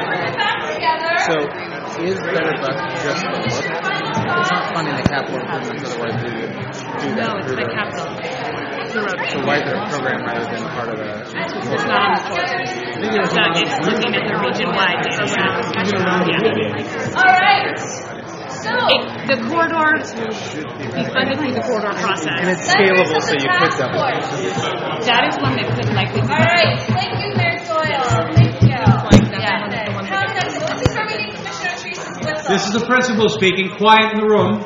Speaker 3: So, is Better Bus just the look? It's not funding the capital improvements, otherwise we would do that.
Speaker 25: No, it's the capital. It's the road.
Speaker 3: So why is there a program rather than part of a...
Speaker 25: It's not on the course. It's looking at the region-wide data set. Yeah.
Speaker 2: All right. So
Speaker 25: the corridor be funded through the corridor process.
Speaker 3: And it's scalable, so you could double it.
Speaker 25: That is one that could likely be.
Speaker 2: All right. Thank you, Mayor Doyle. Thank you. This is where we need Commissioner Treese's whistle.
Speaker 14: This is the principal speaking. Quiet in the room.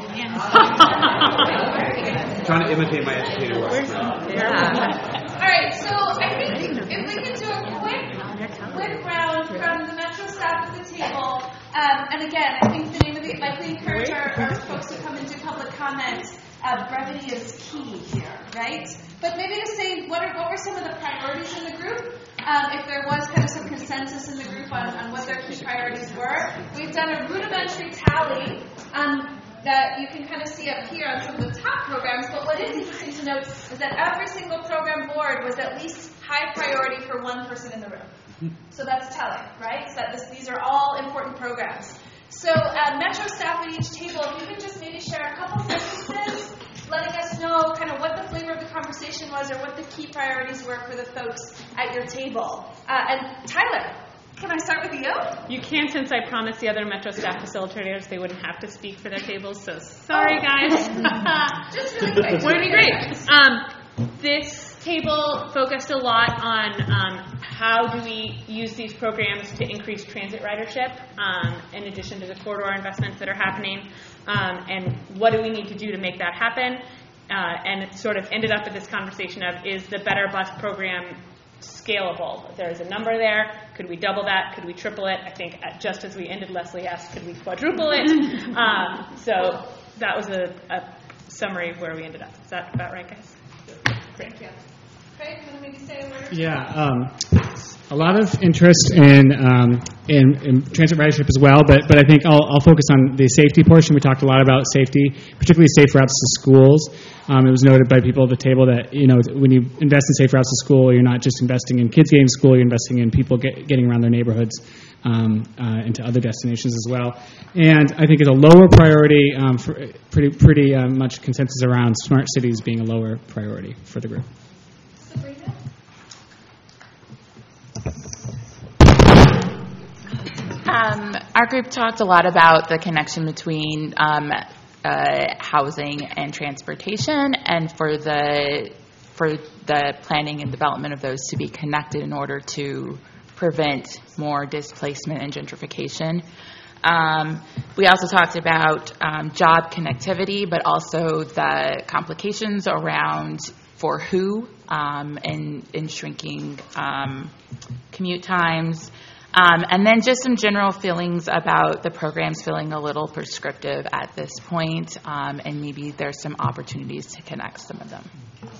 Speaker 14: Trying to imitate my educated wife.
Speaker 2: All right, so I think if we can do a quick round from the Metro staff at the table, and again, I think the name of the, likely encourage our folks to come and do public comment. Brevity is key here, right? But maybe to say what were some of the priorities in the group? If there was kind of some consensus in the group on what their key priorities were. We've done a rudimentary tally that you can kind of see up here on some of the top programs, but what is interesting to note is that every single program board was at least high priority for one person in the room. So that's telling, right? So that these are all important programs. So Metro staff at each table, if you can just maybe share a couple sentences letting us know kind of what the flavor of the conversation was or what the key priorities were for the folks at your table. And Tyler, can I start with you?
Speaker 25: You can, since I promised the other Metro staff facilitators they wouldn't have to speak for their tables, so sorry, guys.
Speaker 2: Just really quick.
Speaker 25: Would be great. This table focused a lot on how do we use these programs to increase transit ridership, in addition to the corridor investments that are happening, and what do we need to do to make that happen.
Speaker 8: and it sort of ended up in this conversation of, is the Better Bus program scalable? There's a number there. Could we double that? Could we triple it? I think just as we ended, Leslie asked, could we quadruple it? So that was a summary of where we ended up. Is that about right, guys? Great.
Speaker 2: Thank you. Craig, you want to maybe say a word?
Speaker 26: Yeah, a lot of interest in transit ridership as well, but I think I'll focus on the safety portion. We talked a lot about safety, particularly safe routes to schools. It was noted by people at the table that, when you invest in safe routes to school, you're not just investing in kids getting to school, you're investing in people getting around their neighborhoods into other destinations as well. And I think it's a lower priority, pretty much consensus around smart cities being a lower priority for the group.
Speaker 6: Our group talked a lot about the connection between housing and transportation, and for the planning and development of those to be connected in order to prevent more displacement and gentrification. We also talked about job connectivity, but also the complications around for who in shrinking commute times. And then just some general feelings about the programs feeling a little prescriptive at this point, and maybe there's some opportunities to connect some of them.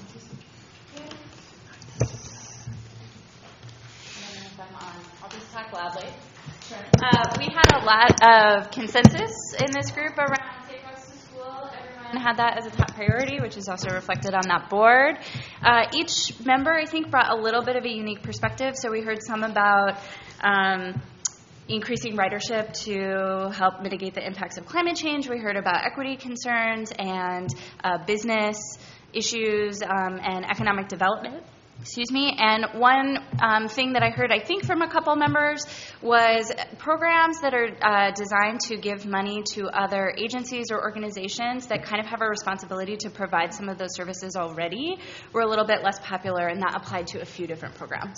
Speaker 7: I'll just talk loudly. We had a lot of consensus in this group around safe routes to school. Everyone had that as a top priority, which is also reflected on that board. Each member, I think, brought a little bit of a unique perspective. So we heard some about increasing ridership to help mitigate the impacts of climate change. We heard about equity concerns and business issues and economic development. And one thing that I heard, I think, from a couple members was programs that are designed to give money to other agencies or organizations that kind of have a responsibility to provide some of those services already were a little bit less popular, and that applied to a few different programs.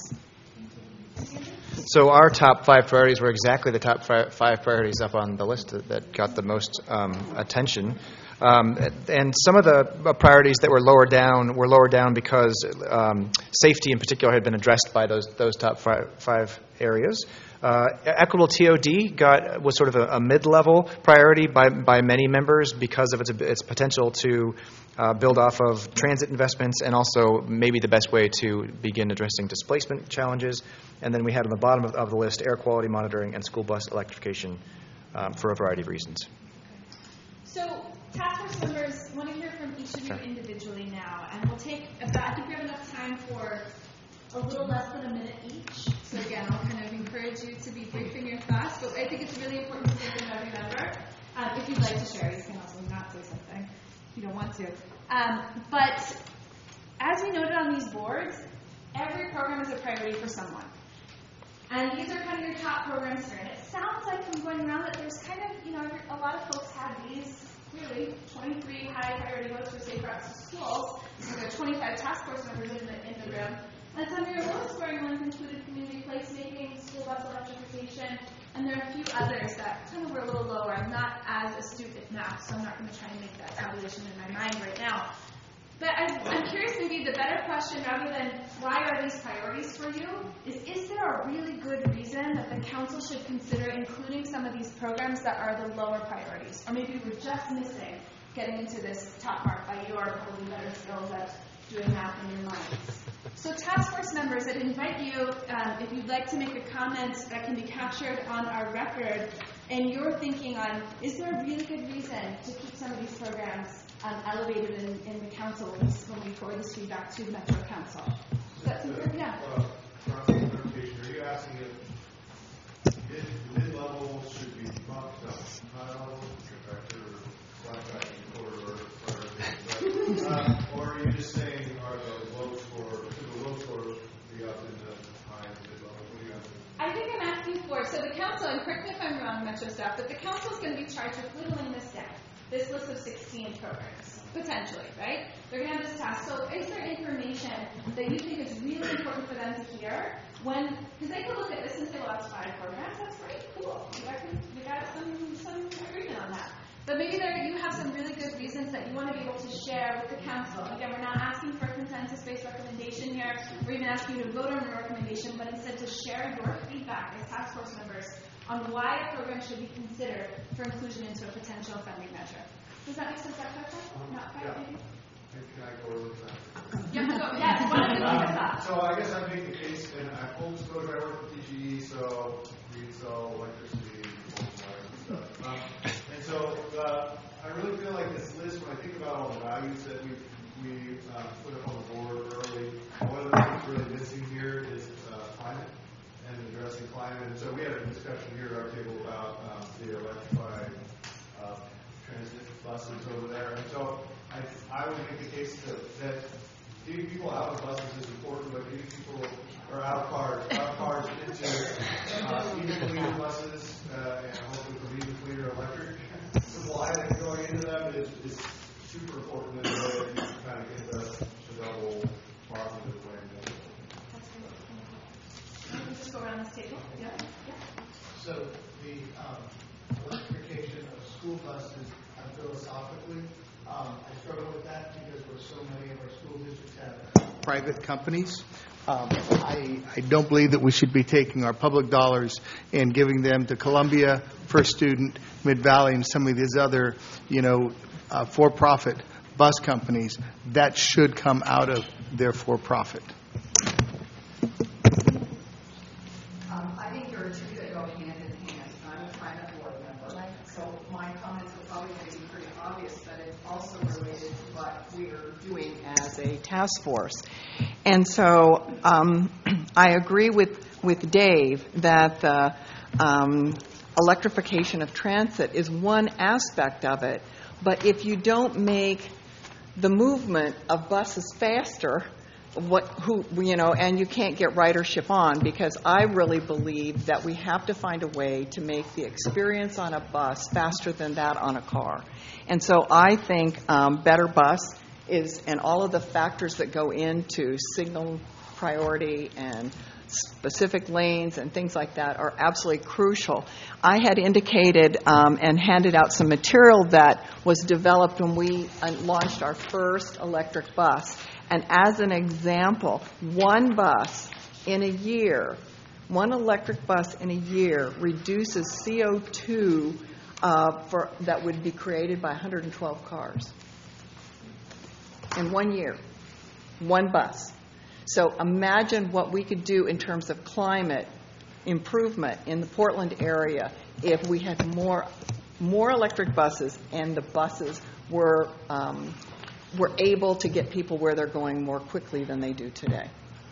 Speaker 1: So our top 5 priorities were exactly the top 5 priorities up on the list that got the most attention. And some of the priorities that were lower down because safety in particular had been addressed by those top 5 areas. Equitable TOD was sort of a mid-level priority by many members because of its potential to build off of transit investments and also maybe the best way to begin addressing displacement challenges. And then we had on the bottom of the list air quality monitoring and school bus electrification for a variety of reasons.
Speaker 2: So task force members, want to hear from each of you individually now, and we'll take about, I think we have enough time for a little less than a minute each. So again, I'll kind of encourage you to be brief in your thoughts, but I think it's really important to hear from every member. If you'd like to share, you can also not say something if you don't want to. But as we noted on these boards, every program is a priority for someone. And these are kind of your top programs here. And it sounds like from going around that there's kind of, a lot of folks have these, really, 23 high priority votes for safe routes to schools. And there are 25 task force members in the room. And some of your lowest scoring ones included community placemaking, school bus electrification, and there are a few others that kind of were a little lower. I'm not as astute at math, so I'm not going to try and make that tabulation in my mind right now. But I'm curious, maybe the better question, rather than why are these priorities for you, is there a really good reason that the council should consider including some of these programs that are the lower priorities? Or maybe we're just missing getting into this top mark by your probably better skills at doing math in your minds. So task force members, I'd invite you, if you'd like to make a comment that can be captured on our record, and you're thinking on, is there a really good reason to keep some of these programs elevated in the council when we forward this feedback to the Metro Council? Is that something? Yeah.
Speaker 18: Are you asking if mid-level should be bumped up, high level, or are you just saying are the low scores be up in the high and mid-level? What do you ask?
Speaker 2: I think I'm asking for, so the council, and correct me if I'm wrong, Metro staff, but the council is going to be charged with whittling this down. This list of 16 programs, potentially, right? They're going to have this task. So is there information that you think is really important for them to hear when, because they could look at this and say, well, that's 5 programs, that's great, cool. We got some agreement on that. But maybe you have some really good reasons that you want to be able to share with the council to ask you to vote on the recommendation, but instead to share your feedback as task force members on why a program should be considered for inclusion into a potential funding measure. Does that make sense? That question? Not quite, maybe?
Speaker 18: Can I go over that?
Speaker 2: Yes, what is the
Speaker 18: So I guess I make the case, and full disclosure, I work for TGE, so we sell electricity, and stuff. And so I really feel like this list, when I think about all the values that we put up on the board early, one of the things really missing here is climate and addressing climate. And so we had a discussion here at our table about the electrified transit buses over there. And so I would make the case that getting people out of buses is important, but getting people, or out of cars into even cleaner buses and hopefully from even cleaner electric supply that's going into them is super important in a way that you can kind of get the double positive way.
Speaker 2: Let's go around this table. Yeah.
Speaker 11: So the electrification of school buses, philosophically, I struggle with that because so many of our school districts have private companies. I don't believe that we should be taking our public dollars and giving them to Columbia, First Student, Mid-Valley, and some of these other, for-profit bus companies. That should come out of their for-profit.
Speaker 12: I think there are two that go hand in hand. I'm a private board member, so my comments are probably going to be pretty obvious, but it's also related to what we are doing as a task force. And so I agree with Dave that the electrification of transit is one aspect of it, but if you don't make the movement of buses faster, and you can't get ridership on, because I really believe that we have to find a way to make the experience on a bus faster than that on a car. And so I think Better Bus is, and all of the factors that go into signal priority and specific lanes and things like that are absolutely crucial. I had indicated and handed out some material that was developed when we launched our first electric bus. And as an example, one electric bus in a year reduces CO2 that would be created by 112 cars. In 1 year, one bus. So imagine what we could do in terms of climate improvement in the Portland area if we had more electric buses and the buses were able to get people where they're going more quickly than they do today.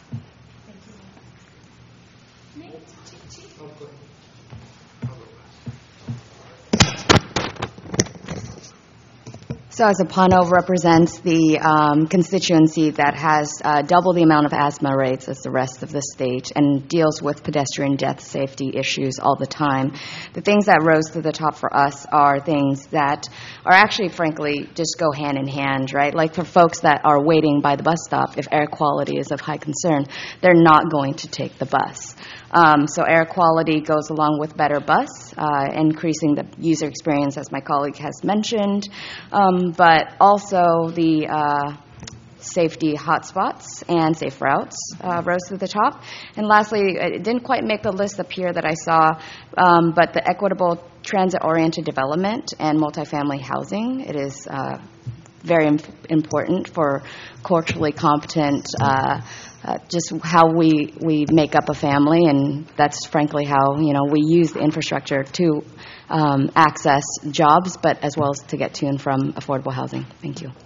Speaker 19: So as Apano represents the constituency that has double the amount of asthma rates as the rest of the state and deals with pedestrian death safety issues all the time, the things that rose to the top for us are things that are actually, frankly, just go hand in hand, right? Like for folks that are waiting by the bus stop, if air quality is of high concern, they're not going to take the bus. So air quality goes along with Better Bus, increasing the user experience, as my colleague has mentioned, but also the safety hotspots and safe routes rose to the top. And lastly, it didn't quite make the list up here that I saw, but the equitable transit-oriented development and multifamily housing. It is very important for culturally competent just how we make up a family, and that's frankly how we use the infrastructure to access jobs, but as well as to get to and from affordable housing. Thank you.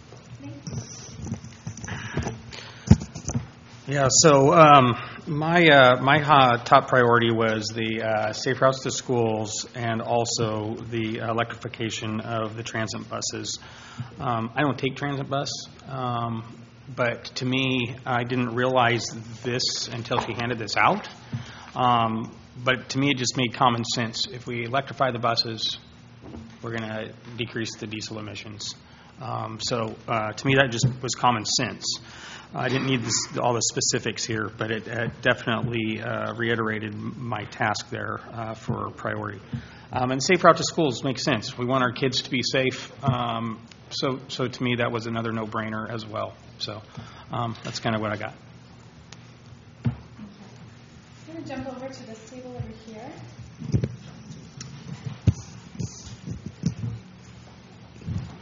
Speaker 24: Yeah. So my top priority was the safe routes to schools and also the electrification of the transit buses. I don't take transit bus. But to me, I didn't realize this until she handed this out. But to me, it just made common sense. If we electrify the buses, we're going to decrease the diesel emissions. So to me, that just was common sense. I didn't need all the specifics here, but it definitely reiterated my task there for priority. And safe route to schools makes sense. We want our kids to be safe. So to me, that was another no-brainer as well. So that's kind of what I got.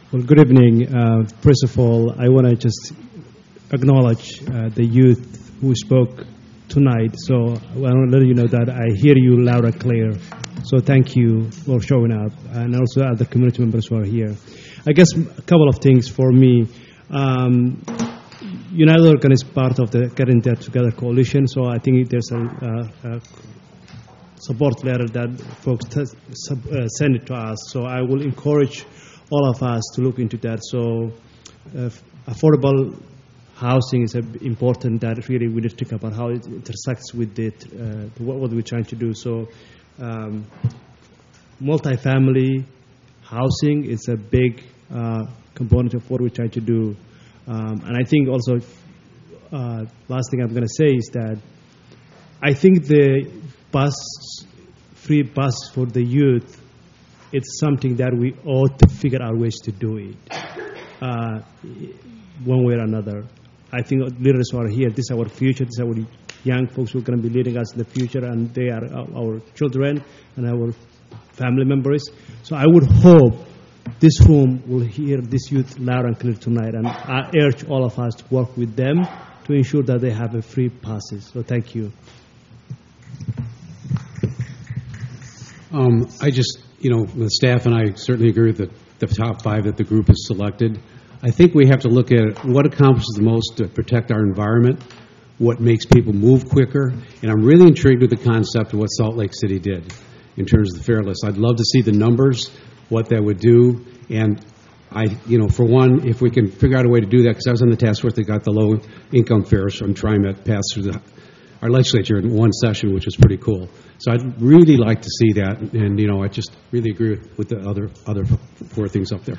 Speaker 4: Well, good evening. First of all, I want to just acknowledge the youth who spoke tonight. So I want to let you know that I hear you loud and clear. So thank you for showing up, and also other community members who are here. I guess a couple of things for me. United Oregon is part of the Getting There Together coalition, so I think there's a support letter that folks send it to us. So I will encourage all of us to look into that. So affordable housing is important, that really we need to think about how it intersects with what we're trying to do. So multifamily housing is a big component of what we're trying to do. And I think also, last thing I'm going to say is that I think the free bus for the youth, it's something that we ought to figure out ways to do it one way or another. I think leaders who are here, this is our future, this is our young folks who are going to be leading us in the future, and they are our children and our family members. So I would hope this room will hear this youth loud and clear tonight, and I urge all of us to work with them to ensure that they have a free passes. So thank you.
Speaker 14: I just, the staff and I certainly agree with the top 5 that the group has selected. I think we have to look at what accomplishes the most to protect our environment, what makes people move quicker, and I'm really intrigued with the concept of what Salt Lake City did in terms of the fare list. I'd love to see the numbers, what that would do, and for one, if we can figure out a way to do that, because I was on the task force that got the low-income fares from TriMet passed through our legislature in one session, which was pretty cool. So I'd really like to see that, and I just really agree with the other 4 things up there.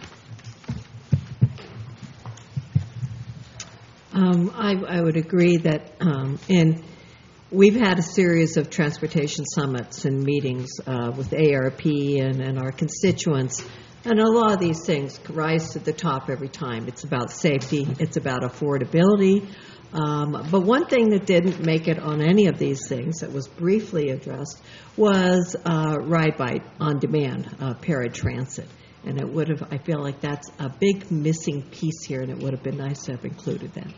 Speaker 9: I would agree that, and we've had a series of transportation summits and meetings with ARP and our constituents, and a lot of these things rise to the top every time. It's about safety, it's about affordability, but one thing that didn't make it on any of these things that was briefly addressed was ride-bike on demand, paratransit. And it would have, I feel like that's a big missing piece here, and it would have been nice to have included that.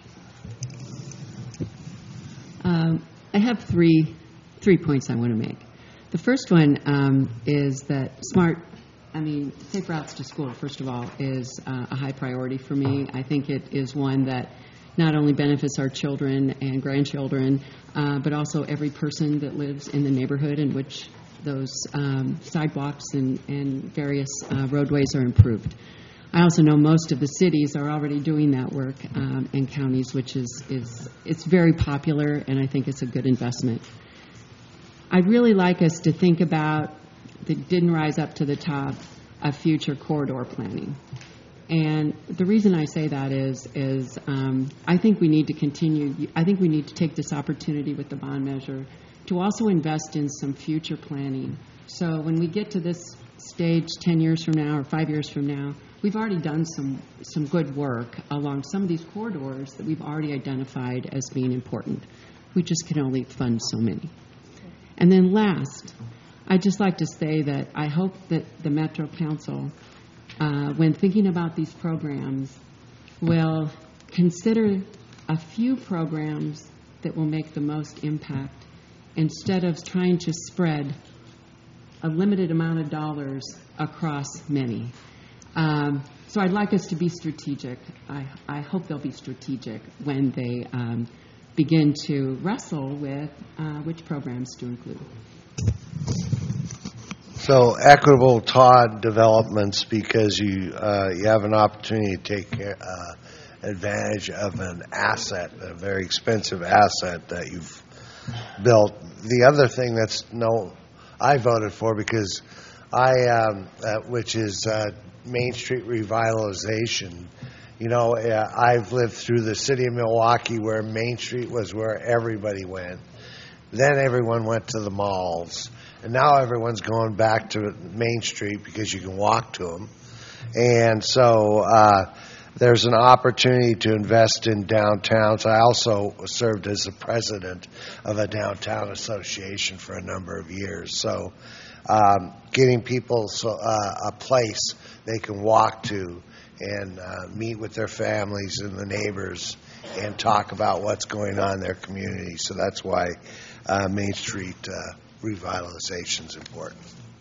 Speaker 13: I have three points I want to make. The first one is that safe routes to school, first of all, is a high priority for me. I think it is one that not only benefits our children and grandchildren, but also every person that lives in the neighborhood in which those sidewalks and various roadways are improved. I also know most of the cities are already doing that work in counties, which it's very popular, and I think it's a good investment. I'd really like us to think about, that didn't rise up to the top, of future corridor planning. And the reason I say that is I think we need to continue, I think we need to take this opportunity with the bond measure to also invest in some future planning. So when we get to this stage 10 years from now or 5 years from now, we've already done some good work along some of these corridors that we've already identified as being important. We just can only fund so many. And then last, I'd just like to say that I hope that the Metro Council, when thinking about these programs, will consider a few programs that will make the most impact instead of trying to spread a limited amount of dollars across many. So I'd like us to be strategic. I hope they'll be strategic when they begin to wrestle with which programs to include.
Speaker 20: So equitable TOD developments, because you have an opportunity to take advantage of an asset, a very expensive asset that you've built. The other thing I voted for because which is Main Street revitalization. I've lived through the city of Milwaukee where Main Street was where everybody went. Then everyone went to the malls. And now everyone's going back to Main Street because you can walk to them. And so there's an opportunity to invest in downtowns. I also served as the president of a downtown association for a number of years. So getting people a place they can walk to and meet with their families and the neighbors and talk about what's going on in their community. So that's why Main Street revitalization is important.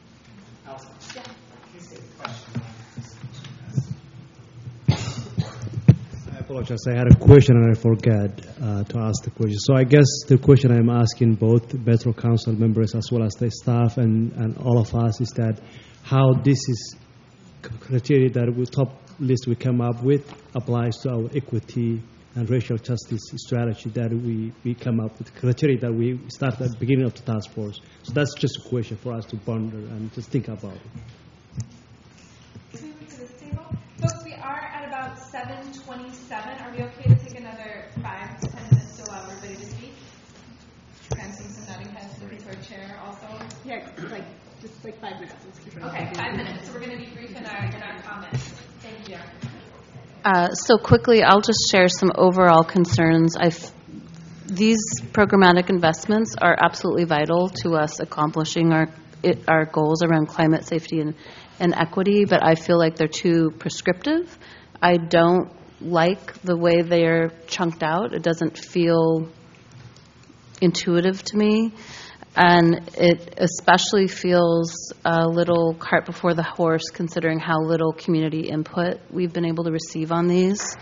Speaker 4: I apologize. I had a question and I forgot to ask the question. So I guess the question I'm asking both Metro Council members as well as the staff and all of us is that how this is criteria that we top list we come up with applies to our equity and racial justice strategy that we come up with, criteria that we start at the beginning of the task force. So that's just a question for us to ponder and just think about it.
Speaker 2: Can we move to this table? Folks, we are at about 7:27. Are we okay to take another 5 to 10 minutes to allow everybody to speak? I'm seeing some nodding heads looking to our chair also.
Speaker 15: Yeah, just like 5 minutes.
Speaker 2: Okay, 5 minutes. So we're going to be brief in our comments. Thank you.
Speaker 5: So quickly, I'll just share some overall concerns. These programmatic investments are absolutely vital to us accomplishing our goals around climate safety and equity, but I feel like they're too prescriptive. I don't like the way they're chunked out. It doesn't feel intuitive to me. And it especially feels a little cart before the horse, considering how little community input we've been able to receive on these.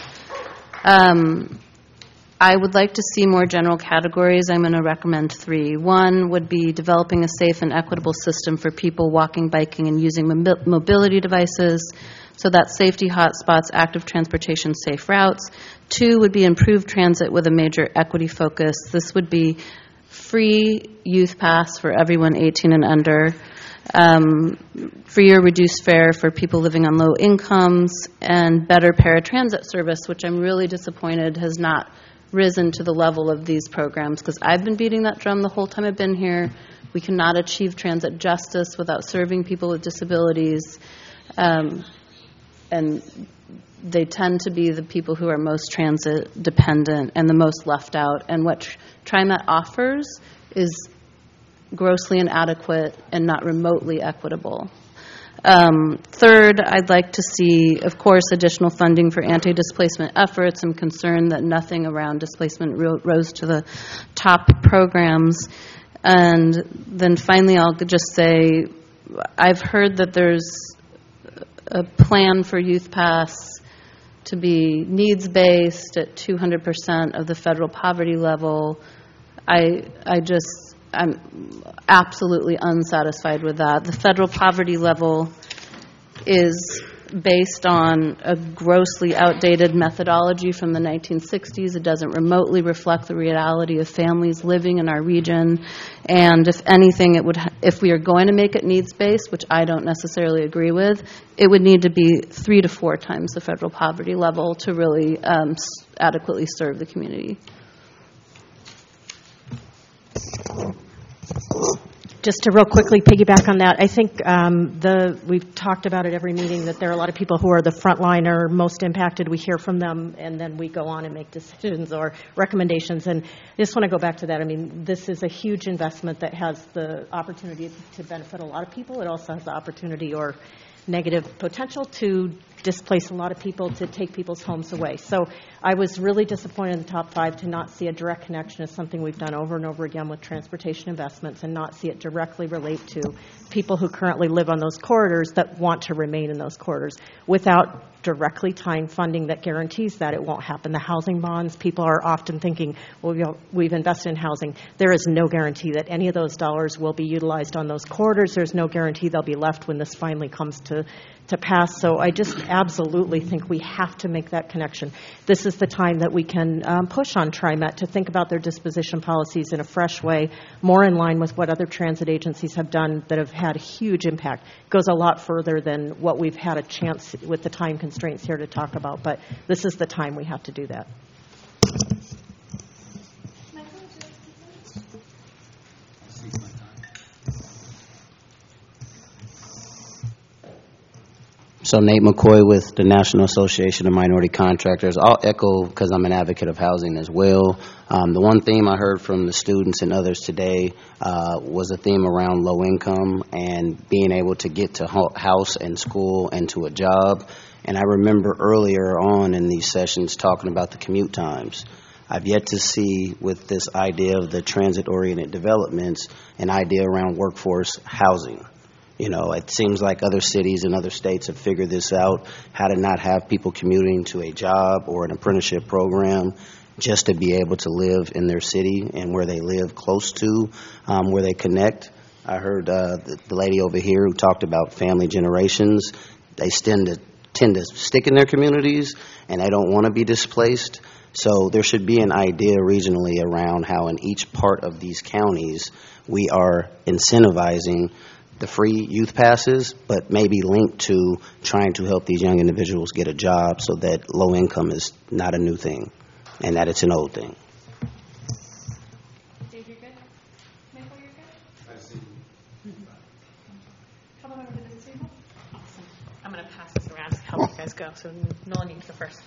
Speaker 5: I would like to see more general categories. I'm going to recommend 3. 1 would be developing a safe and equitable system for people walking, biking, and using mobility devices. So that's safety hotspots, active transportation, safe routes. 2 would be improved transit with a major equity focus. This would be free youth pass for everyone 18 and under, free or reduced fare for people living on low incomes, and better paratransit service, which I'm really disappointed has not risen to the level of these programs, because I've been beating that drum the whole time I've been here. We cannot achieve transit justice without serving people with disabilities, and they tend to be the people who are most transit dependent and the most left out. And what TriMet offers is grossly inadequate and not remotely equitable. 3rd, I'd like to see, of course, additional funding for anti-displacement efforts. I'm concerned that nothing around displacement rose to the top programs. And then finally, I'll just say, I've heard that there's a plan for Youth Pass to be needs-based at 200% of the federal poverty level. I'm absolutely unsatisfied with that. The federal poverty level is based on a grossly outdated methodology from the 1960s. It doesn't remotely reflect the reality of families living in our region. And if anything, if we are going to make it needs-based, which I don't necessarily agree with, it would need to be 3 to 4 times the federal poverty level to really adequately serve the community.
Speaker 16: Just to real quickly piggyback on that, I think we've talked about at every meeting that there are a lot of people who are the frontliner, most impacted. We hear from them, and then we go on and make decisions or recommendations. And I just want to go back to that. I mean, this is a huge investment that has the opportunity to benefit a lot of people. It also has the opportunity or negative potential to displace a lot of people, to take people's homes away. So I was really disappointed in the top 5 to not see a direct connection as something we've done over and over again with transportation investments, and not see it directly relate to people who currently live on those corridors that want to remain in those corridors, without directly tying funding that guarantees that it won't happen. The housing bonds, people are often thinking, well, we've invested in housing. There is no guarantee that any of those dollars will be utilized on those corridors. There's no guarantee they'll be left when this finally comes to pass. So I just absolutely think we have to make that connection. This is the time that we can push on TriMet to think about their disposition policies in a fresh way, more in line with what other transit agencies have done that have had a huge impact. It goes a lot further than what we've had a chance with the time constraints here to talk about, but this is the time we have to do that.
Speaker 17: So Nate McCoy with the National Association of Minority Contractors. I'll echo, because I'm an advocate of housing as well. The one theme I heard from the students and others today was a theme around low income and being able to get to house and school and to a job. And I remember earlier on in these sessions talking about the commute times. I've yet to see with this idea of the transit-oriented developments an idea around workforce housing. You know, it seems like other cities and other states have figured this out, how to not have people commuting to a job or an apprenticeship program just to be able to live in their city and where they live close to, where they connect. I heard the lady over here who talked about family generations. They tend to stick in their communities, and they don't want to be displaced. So there should be an idea regionally around how in each part of these counties we are incentivizing the free youth passes, but maybe linked to trying to help these young individuals get a job so that low income is not a new thing and that it's an old thing.
Speaker 8: Dave, you're good? Michael, you're good? Come on over to this table. Awesome. I'm going to pass this around to help you guys go. So Nolan, you can go first.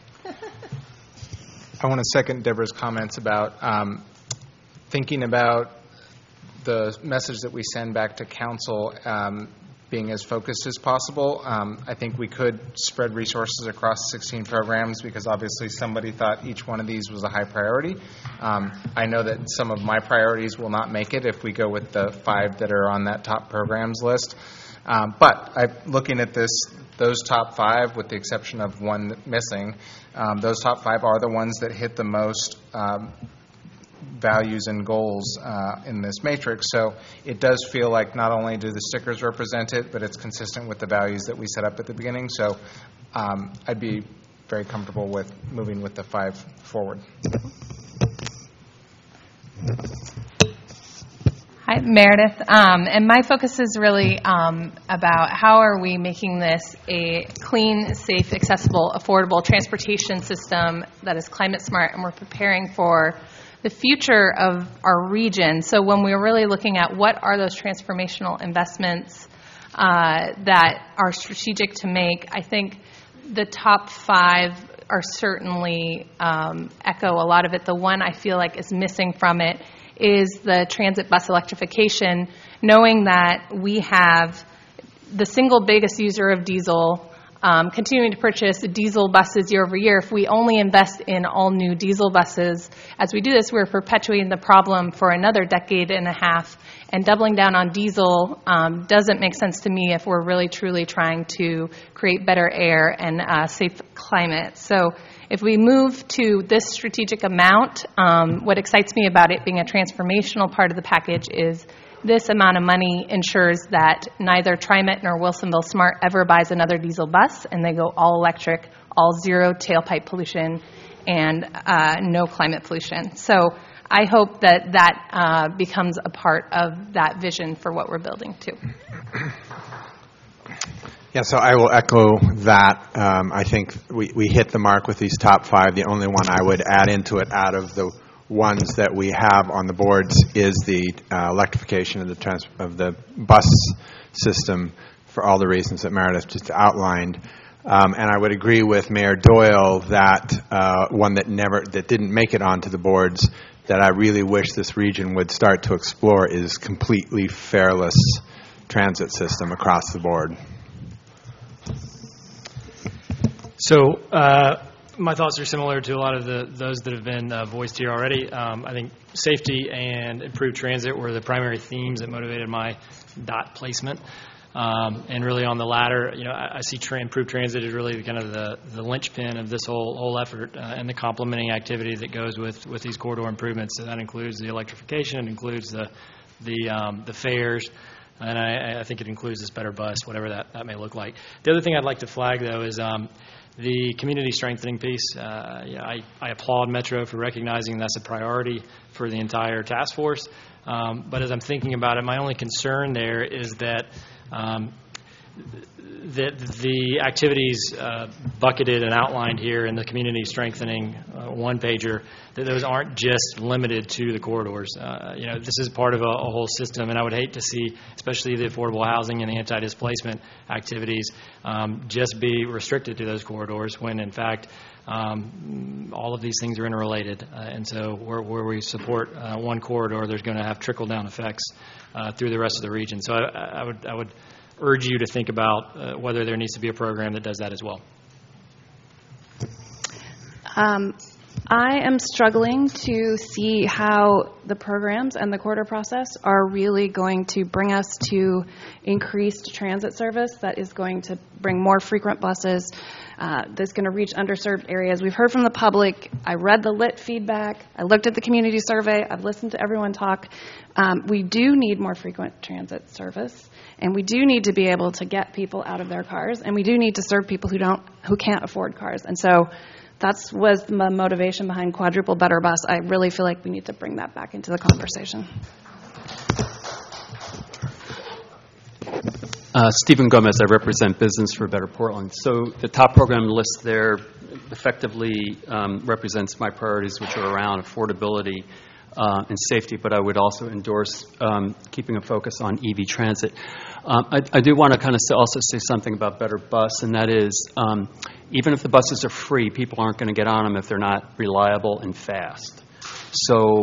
Speaker 3: I want to second Deborah's comments about thinking about the message that we send back to council being as focused as possible. I think we could spread resources across 16 programs because obviously somebody thought each one of these was a high priority. I know that some of my priorities will not make it if we go with the 5 that are on that top programs list. But looking at those top 5, with the exception of one missing, those top 5 are the ones that hit the most values and goals in this matrix. So it does feel like not only do the stickers represent it, but it's consistent with the values that we set up at the beginning. So I'd be very comfortable with moving with the 5 forward.
Speaker 15: Hi, Meredith. And my focus is really about how are we making this a clean, safe, accessible, affordable transportation system that is climate smart, and we're preparing for the future of our region. So when we're really looking at what are those transformational investments that are strategic to make, I think the top 5 are certainly echo a lot of it. The one I feel like is missing from it is the transit bus electrification, knowing that we have the single biggest user of diesel continuing to purchase diesel buses year over year. If we only invest in all new diesel buses, as we do this, we're perpetuating the problem for another decade and a half. And doubling down on diesel doesn't make sense to me if we're really truly trying to create better air and safe climate. So if we move to this strategic amount, what excites me about it being a transformational part of the package is this amount of money ensures that neither TriMet nor Wilsonville Smart ever buys another diesel bus, and they go all electric, all zero tailpipe pollution, and no climate pollution. So I hope that that becomes a part of that vision for what we're building too.
Speaker 10: Yeah, so I will echo that. I think we hit the mark with these top 5. The only one I would add into it out of the ones that we have on the boards is the electrification of the bus system for all the reasons that Meredith just outlined. And I would agree with Mayor Doyle that one that didn't make it onto the boards that I really wish this region would start to explore is completely fareless transit system across the board.
Speaker 21: So my thoughts are similar to a lot of those that have been voiced here already. I think safety and improved transit were the primary themes that motivated my dot placement. And really on the latter, I see improved transit is really kind of the linchpin of this whole effort and the complementing activity that goes with these corridor improvements. So that includes the electrification, it includes the fares, and I think it includes this better bus, whatever that may look like. The other thing I'd like to flag, though, is the community strengthening piece. I applaud Metro for recognizing that's a priority for the entire task force. But as I'm thinking about it, my only concern there is that the activities bucketed and outlined here in the community strengthening one-pager, that those aren't just limited to the corridors. This is part of a whole system, and I would hate to see, especially the affordable housing and the anti-displacement activities, just be restricted to those corridors when, in fact, all of these things are interrelated. And so where we support one corridor, there's going to have trickle-down effects through the rest of the region. So I would urge you to think about whether there needs to be a program that does that as well.
Speaker 6: I am struggling to see how the programs and the corridor process are really going to bring us to increased transit service that is going to bring more frequent buses, that's going to reach underserved areas. We've heard from the public. I read the lit feedback. I looked at the community survey. I've listened to everyone talk. We do need more frequent transit service, and we do need to be able to get people out of their cars, and we do need to serve people who can't afford cars. And so that was the motivation behind Quadruple Better Bus. I really feel like we need to bring that back into the conversation.
Speaker 7: Stephen Gomez, I represent Business for Better Portland. So the top program list there effectively represents my priorities, which are around affordability and safety, but I would also endorse keeping a focus on EV transit. I do want to kind of also say something about Better Bus, and that is even if the buses are free, people aren't going to get on them if they're not reliable and fast. So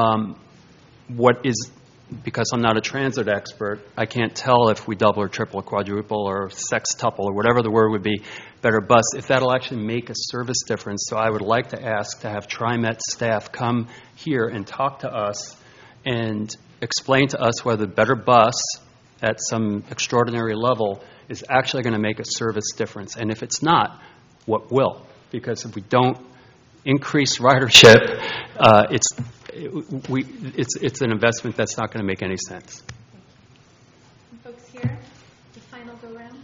Speaker 7: because I'm not a transit expert, I can't tell if we double or triple or quadruple or sextuple or whatever the word would be, Better Bus, if that'll actually make a service difference. So I would like to ask to have TriMet staff come here and talk to us and explain to us whether Better Bus at some extraordinary level is actually going to make a service difference. And if it's not, what will? Because if we don't increase ridership, it's an investment that's not going to make any sense.
Speaker 2: Folks here, the final go round.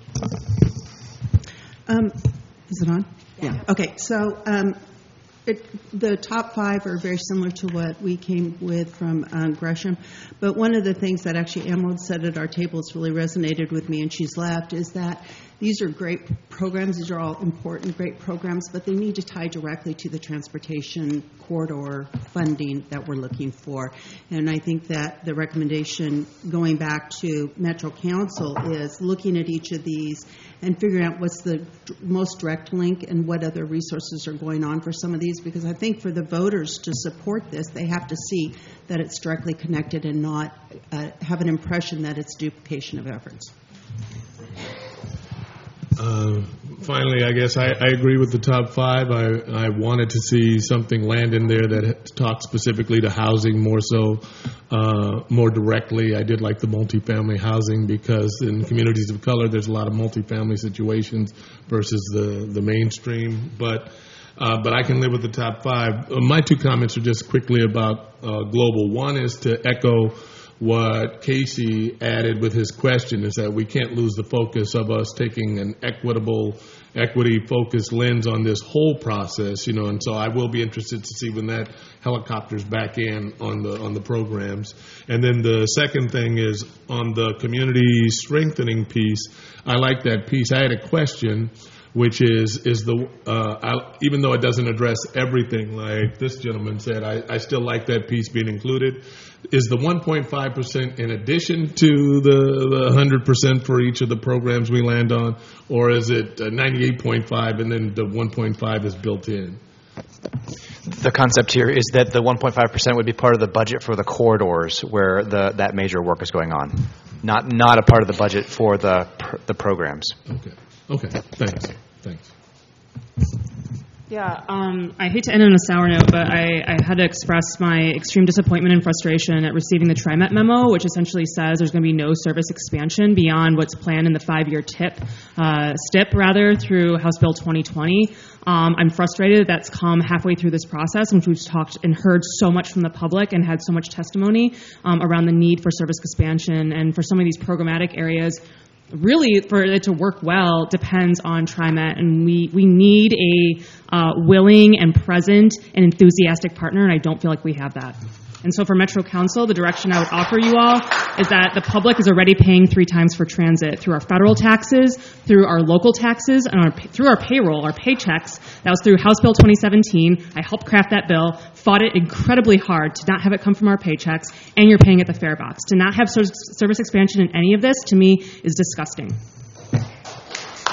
Speaker 22: Is it on? Yeah. Okay. So the top 5 are very similar to what we came with from Gresham. But one of the things that actually Emerald said at our table has really resonated with me, and she's left, is that these are great programs. These are all important, great programs, but they need to tie directly to the transportation corridor funding that we're looking for. And I think that the recommendation going back to Metro Council is looking at each of these and figuring out what's the most direct link and what other resources are going on for some of these, because I think for the voters to support this, they have to see that it's directly connected and not have an impression that it's duplication of efforts.
Speaker 23: Finally, I guess I agree with the top 5. I wanted to see something land in there that talks specifically to housing more so, more directly. I did like the multifamily housing because in communities of color, there's a lot of multifamily situations versus the mainstream. But I can live with the top 5. My 2 comments are just quickly about global. One is to echo what Casey added with his question, is that we can't lose the focus of us taking an equity-focused lens on this whole process, and so I will be interested to see when that helicopter's back in on the programs. And then the second thing is on the community strengthening piece. I like that piece. I had a question, which is even though it doesn't address everything, like this gentleman said, I still like that piece being included. Is the 1.5% in addition to the 100% for each of the programs we land on, or is it 98.5 and then the 1.5 is built in?
Speaker 1: The concept here is that the 1.5% would be part of the budget for the corridors where that major work is going on, not a part of the budget for the programs.
Speaker 23: Okay. Thanks.
Speaker 25: Yeah, I hate to end on a sour note, but I had to express my extreme disappointment and frustration at receiving the TriMet memo, which essentially says there's going to be no service expansion beyond what's planned in the 5-year STIP through House Bill 2020. I'm frustrated that's come halfway through this process, and we've talked and heard so much from the public and had so much testimony around the need for service expansion, and for some of these programmatic areas, really, for it to work well, depends on TriMet, and we need a willing and present and enthusiastic partner, and I don't feel like we have that. And so for Metro Council, the direction I would offer you all is that the public is already paying 3 times for transit through our federal taxes, through our local taxes, and through our payroll, our paychecks. That was through House Bill 2017. I helped craft that bill, fought it incredibly hard to not have it come from our paychecks, and you're paying at the fare box. To not have service expansion in any of this, to me, is disgusting.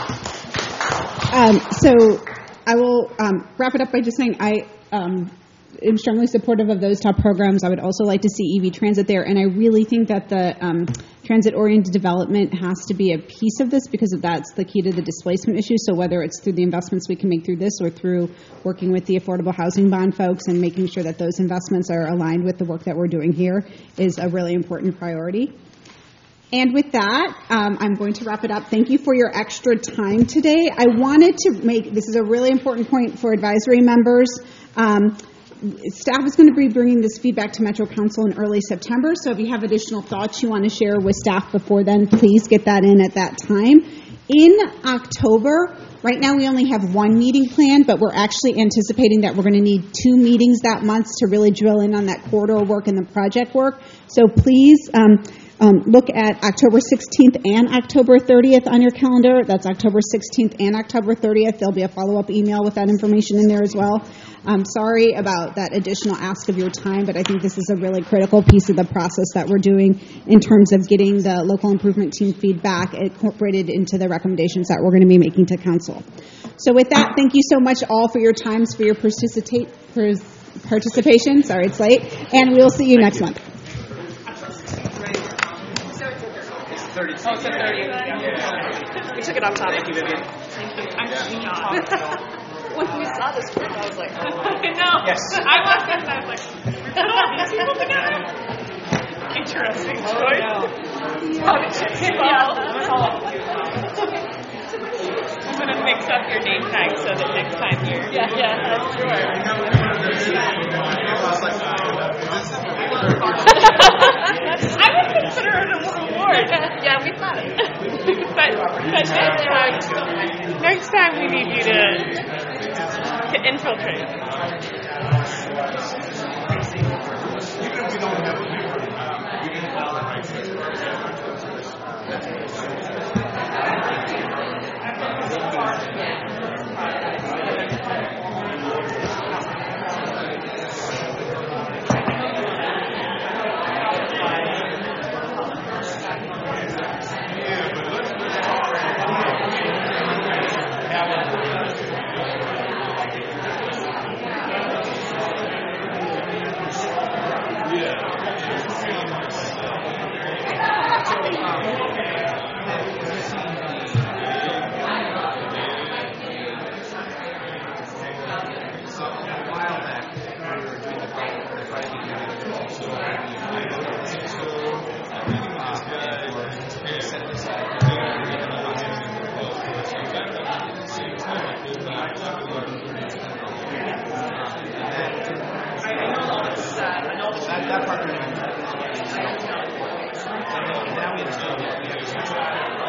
Speaker 26: So I will wrap it up by just saying
Speaker 11: am strongly supportive of those top programs. I would also like to see EV transit there, and I really think that the transit-oriented development has to be a piece of this because that's the key to the displacement issue. So whether it's through the investments we can make through this or through working with the affordable housing bond folks and making sure that those investments are aligned with the work that we're doing here is a really important priority. And with that, I'm going to wrap it up. Thank you for your extra time today. I wanted to make, this is a really important point for advisory members. Staff is going to be bringing this feedback to Metro Council in early September, so if you have additional thoughts you want to share with staff before then, please get that in at that time. In October, right now we only have one meeting planned, but we're actually anticipating that we're going to need 2 meetings that month to really drill in on that corridor work and the project work. So please look at October 16th and October 30th on your calendar. That's October 16th and October 30th. There'll be a follow-up email with that information in there as well. I'm sorry about that additional ask of your time, but I think this is a really critical piece of the process that we're doing in terms of getting the local improvement team feedback incorporated into the recommendations that we're going to be making to council. So with that, thank you so much all for your times, for your participation. Sorry, it's late. And we'll see you next month.
Speaker 15: Oh, it's a 30. We took it off top. Thank you, Vivian. Thank you. When we saw this group, I was like, oh. I know. Yes. I walked in and I was like, we put all these people together? Interesting choice. I'm going to mix up your name tag so that next time you're... Yeah, that's sure. I would consider it a reward. Yeah, we thought it. but next time we need you to infiltrate.
Speaker 12: That part.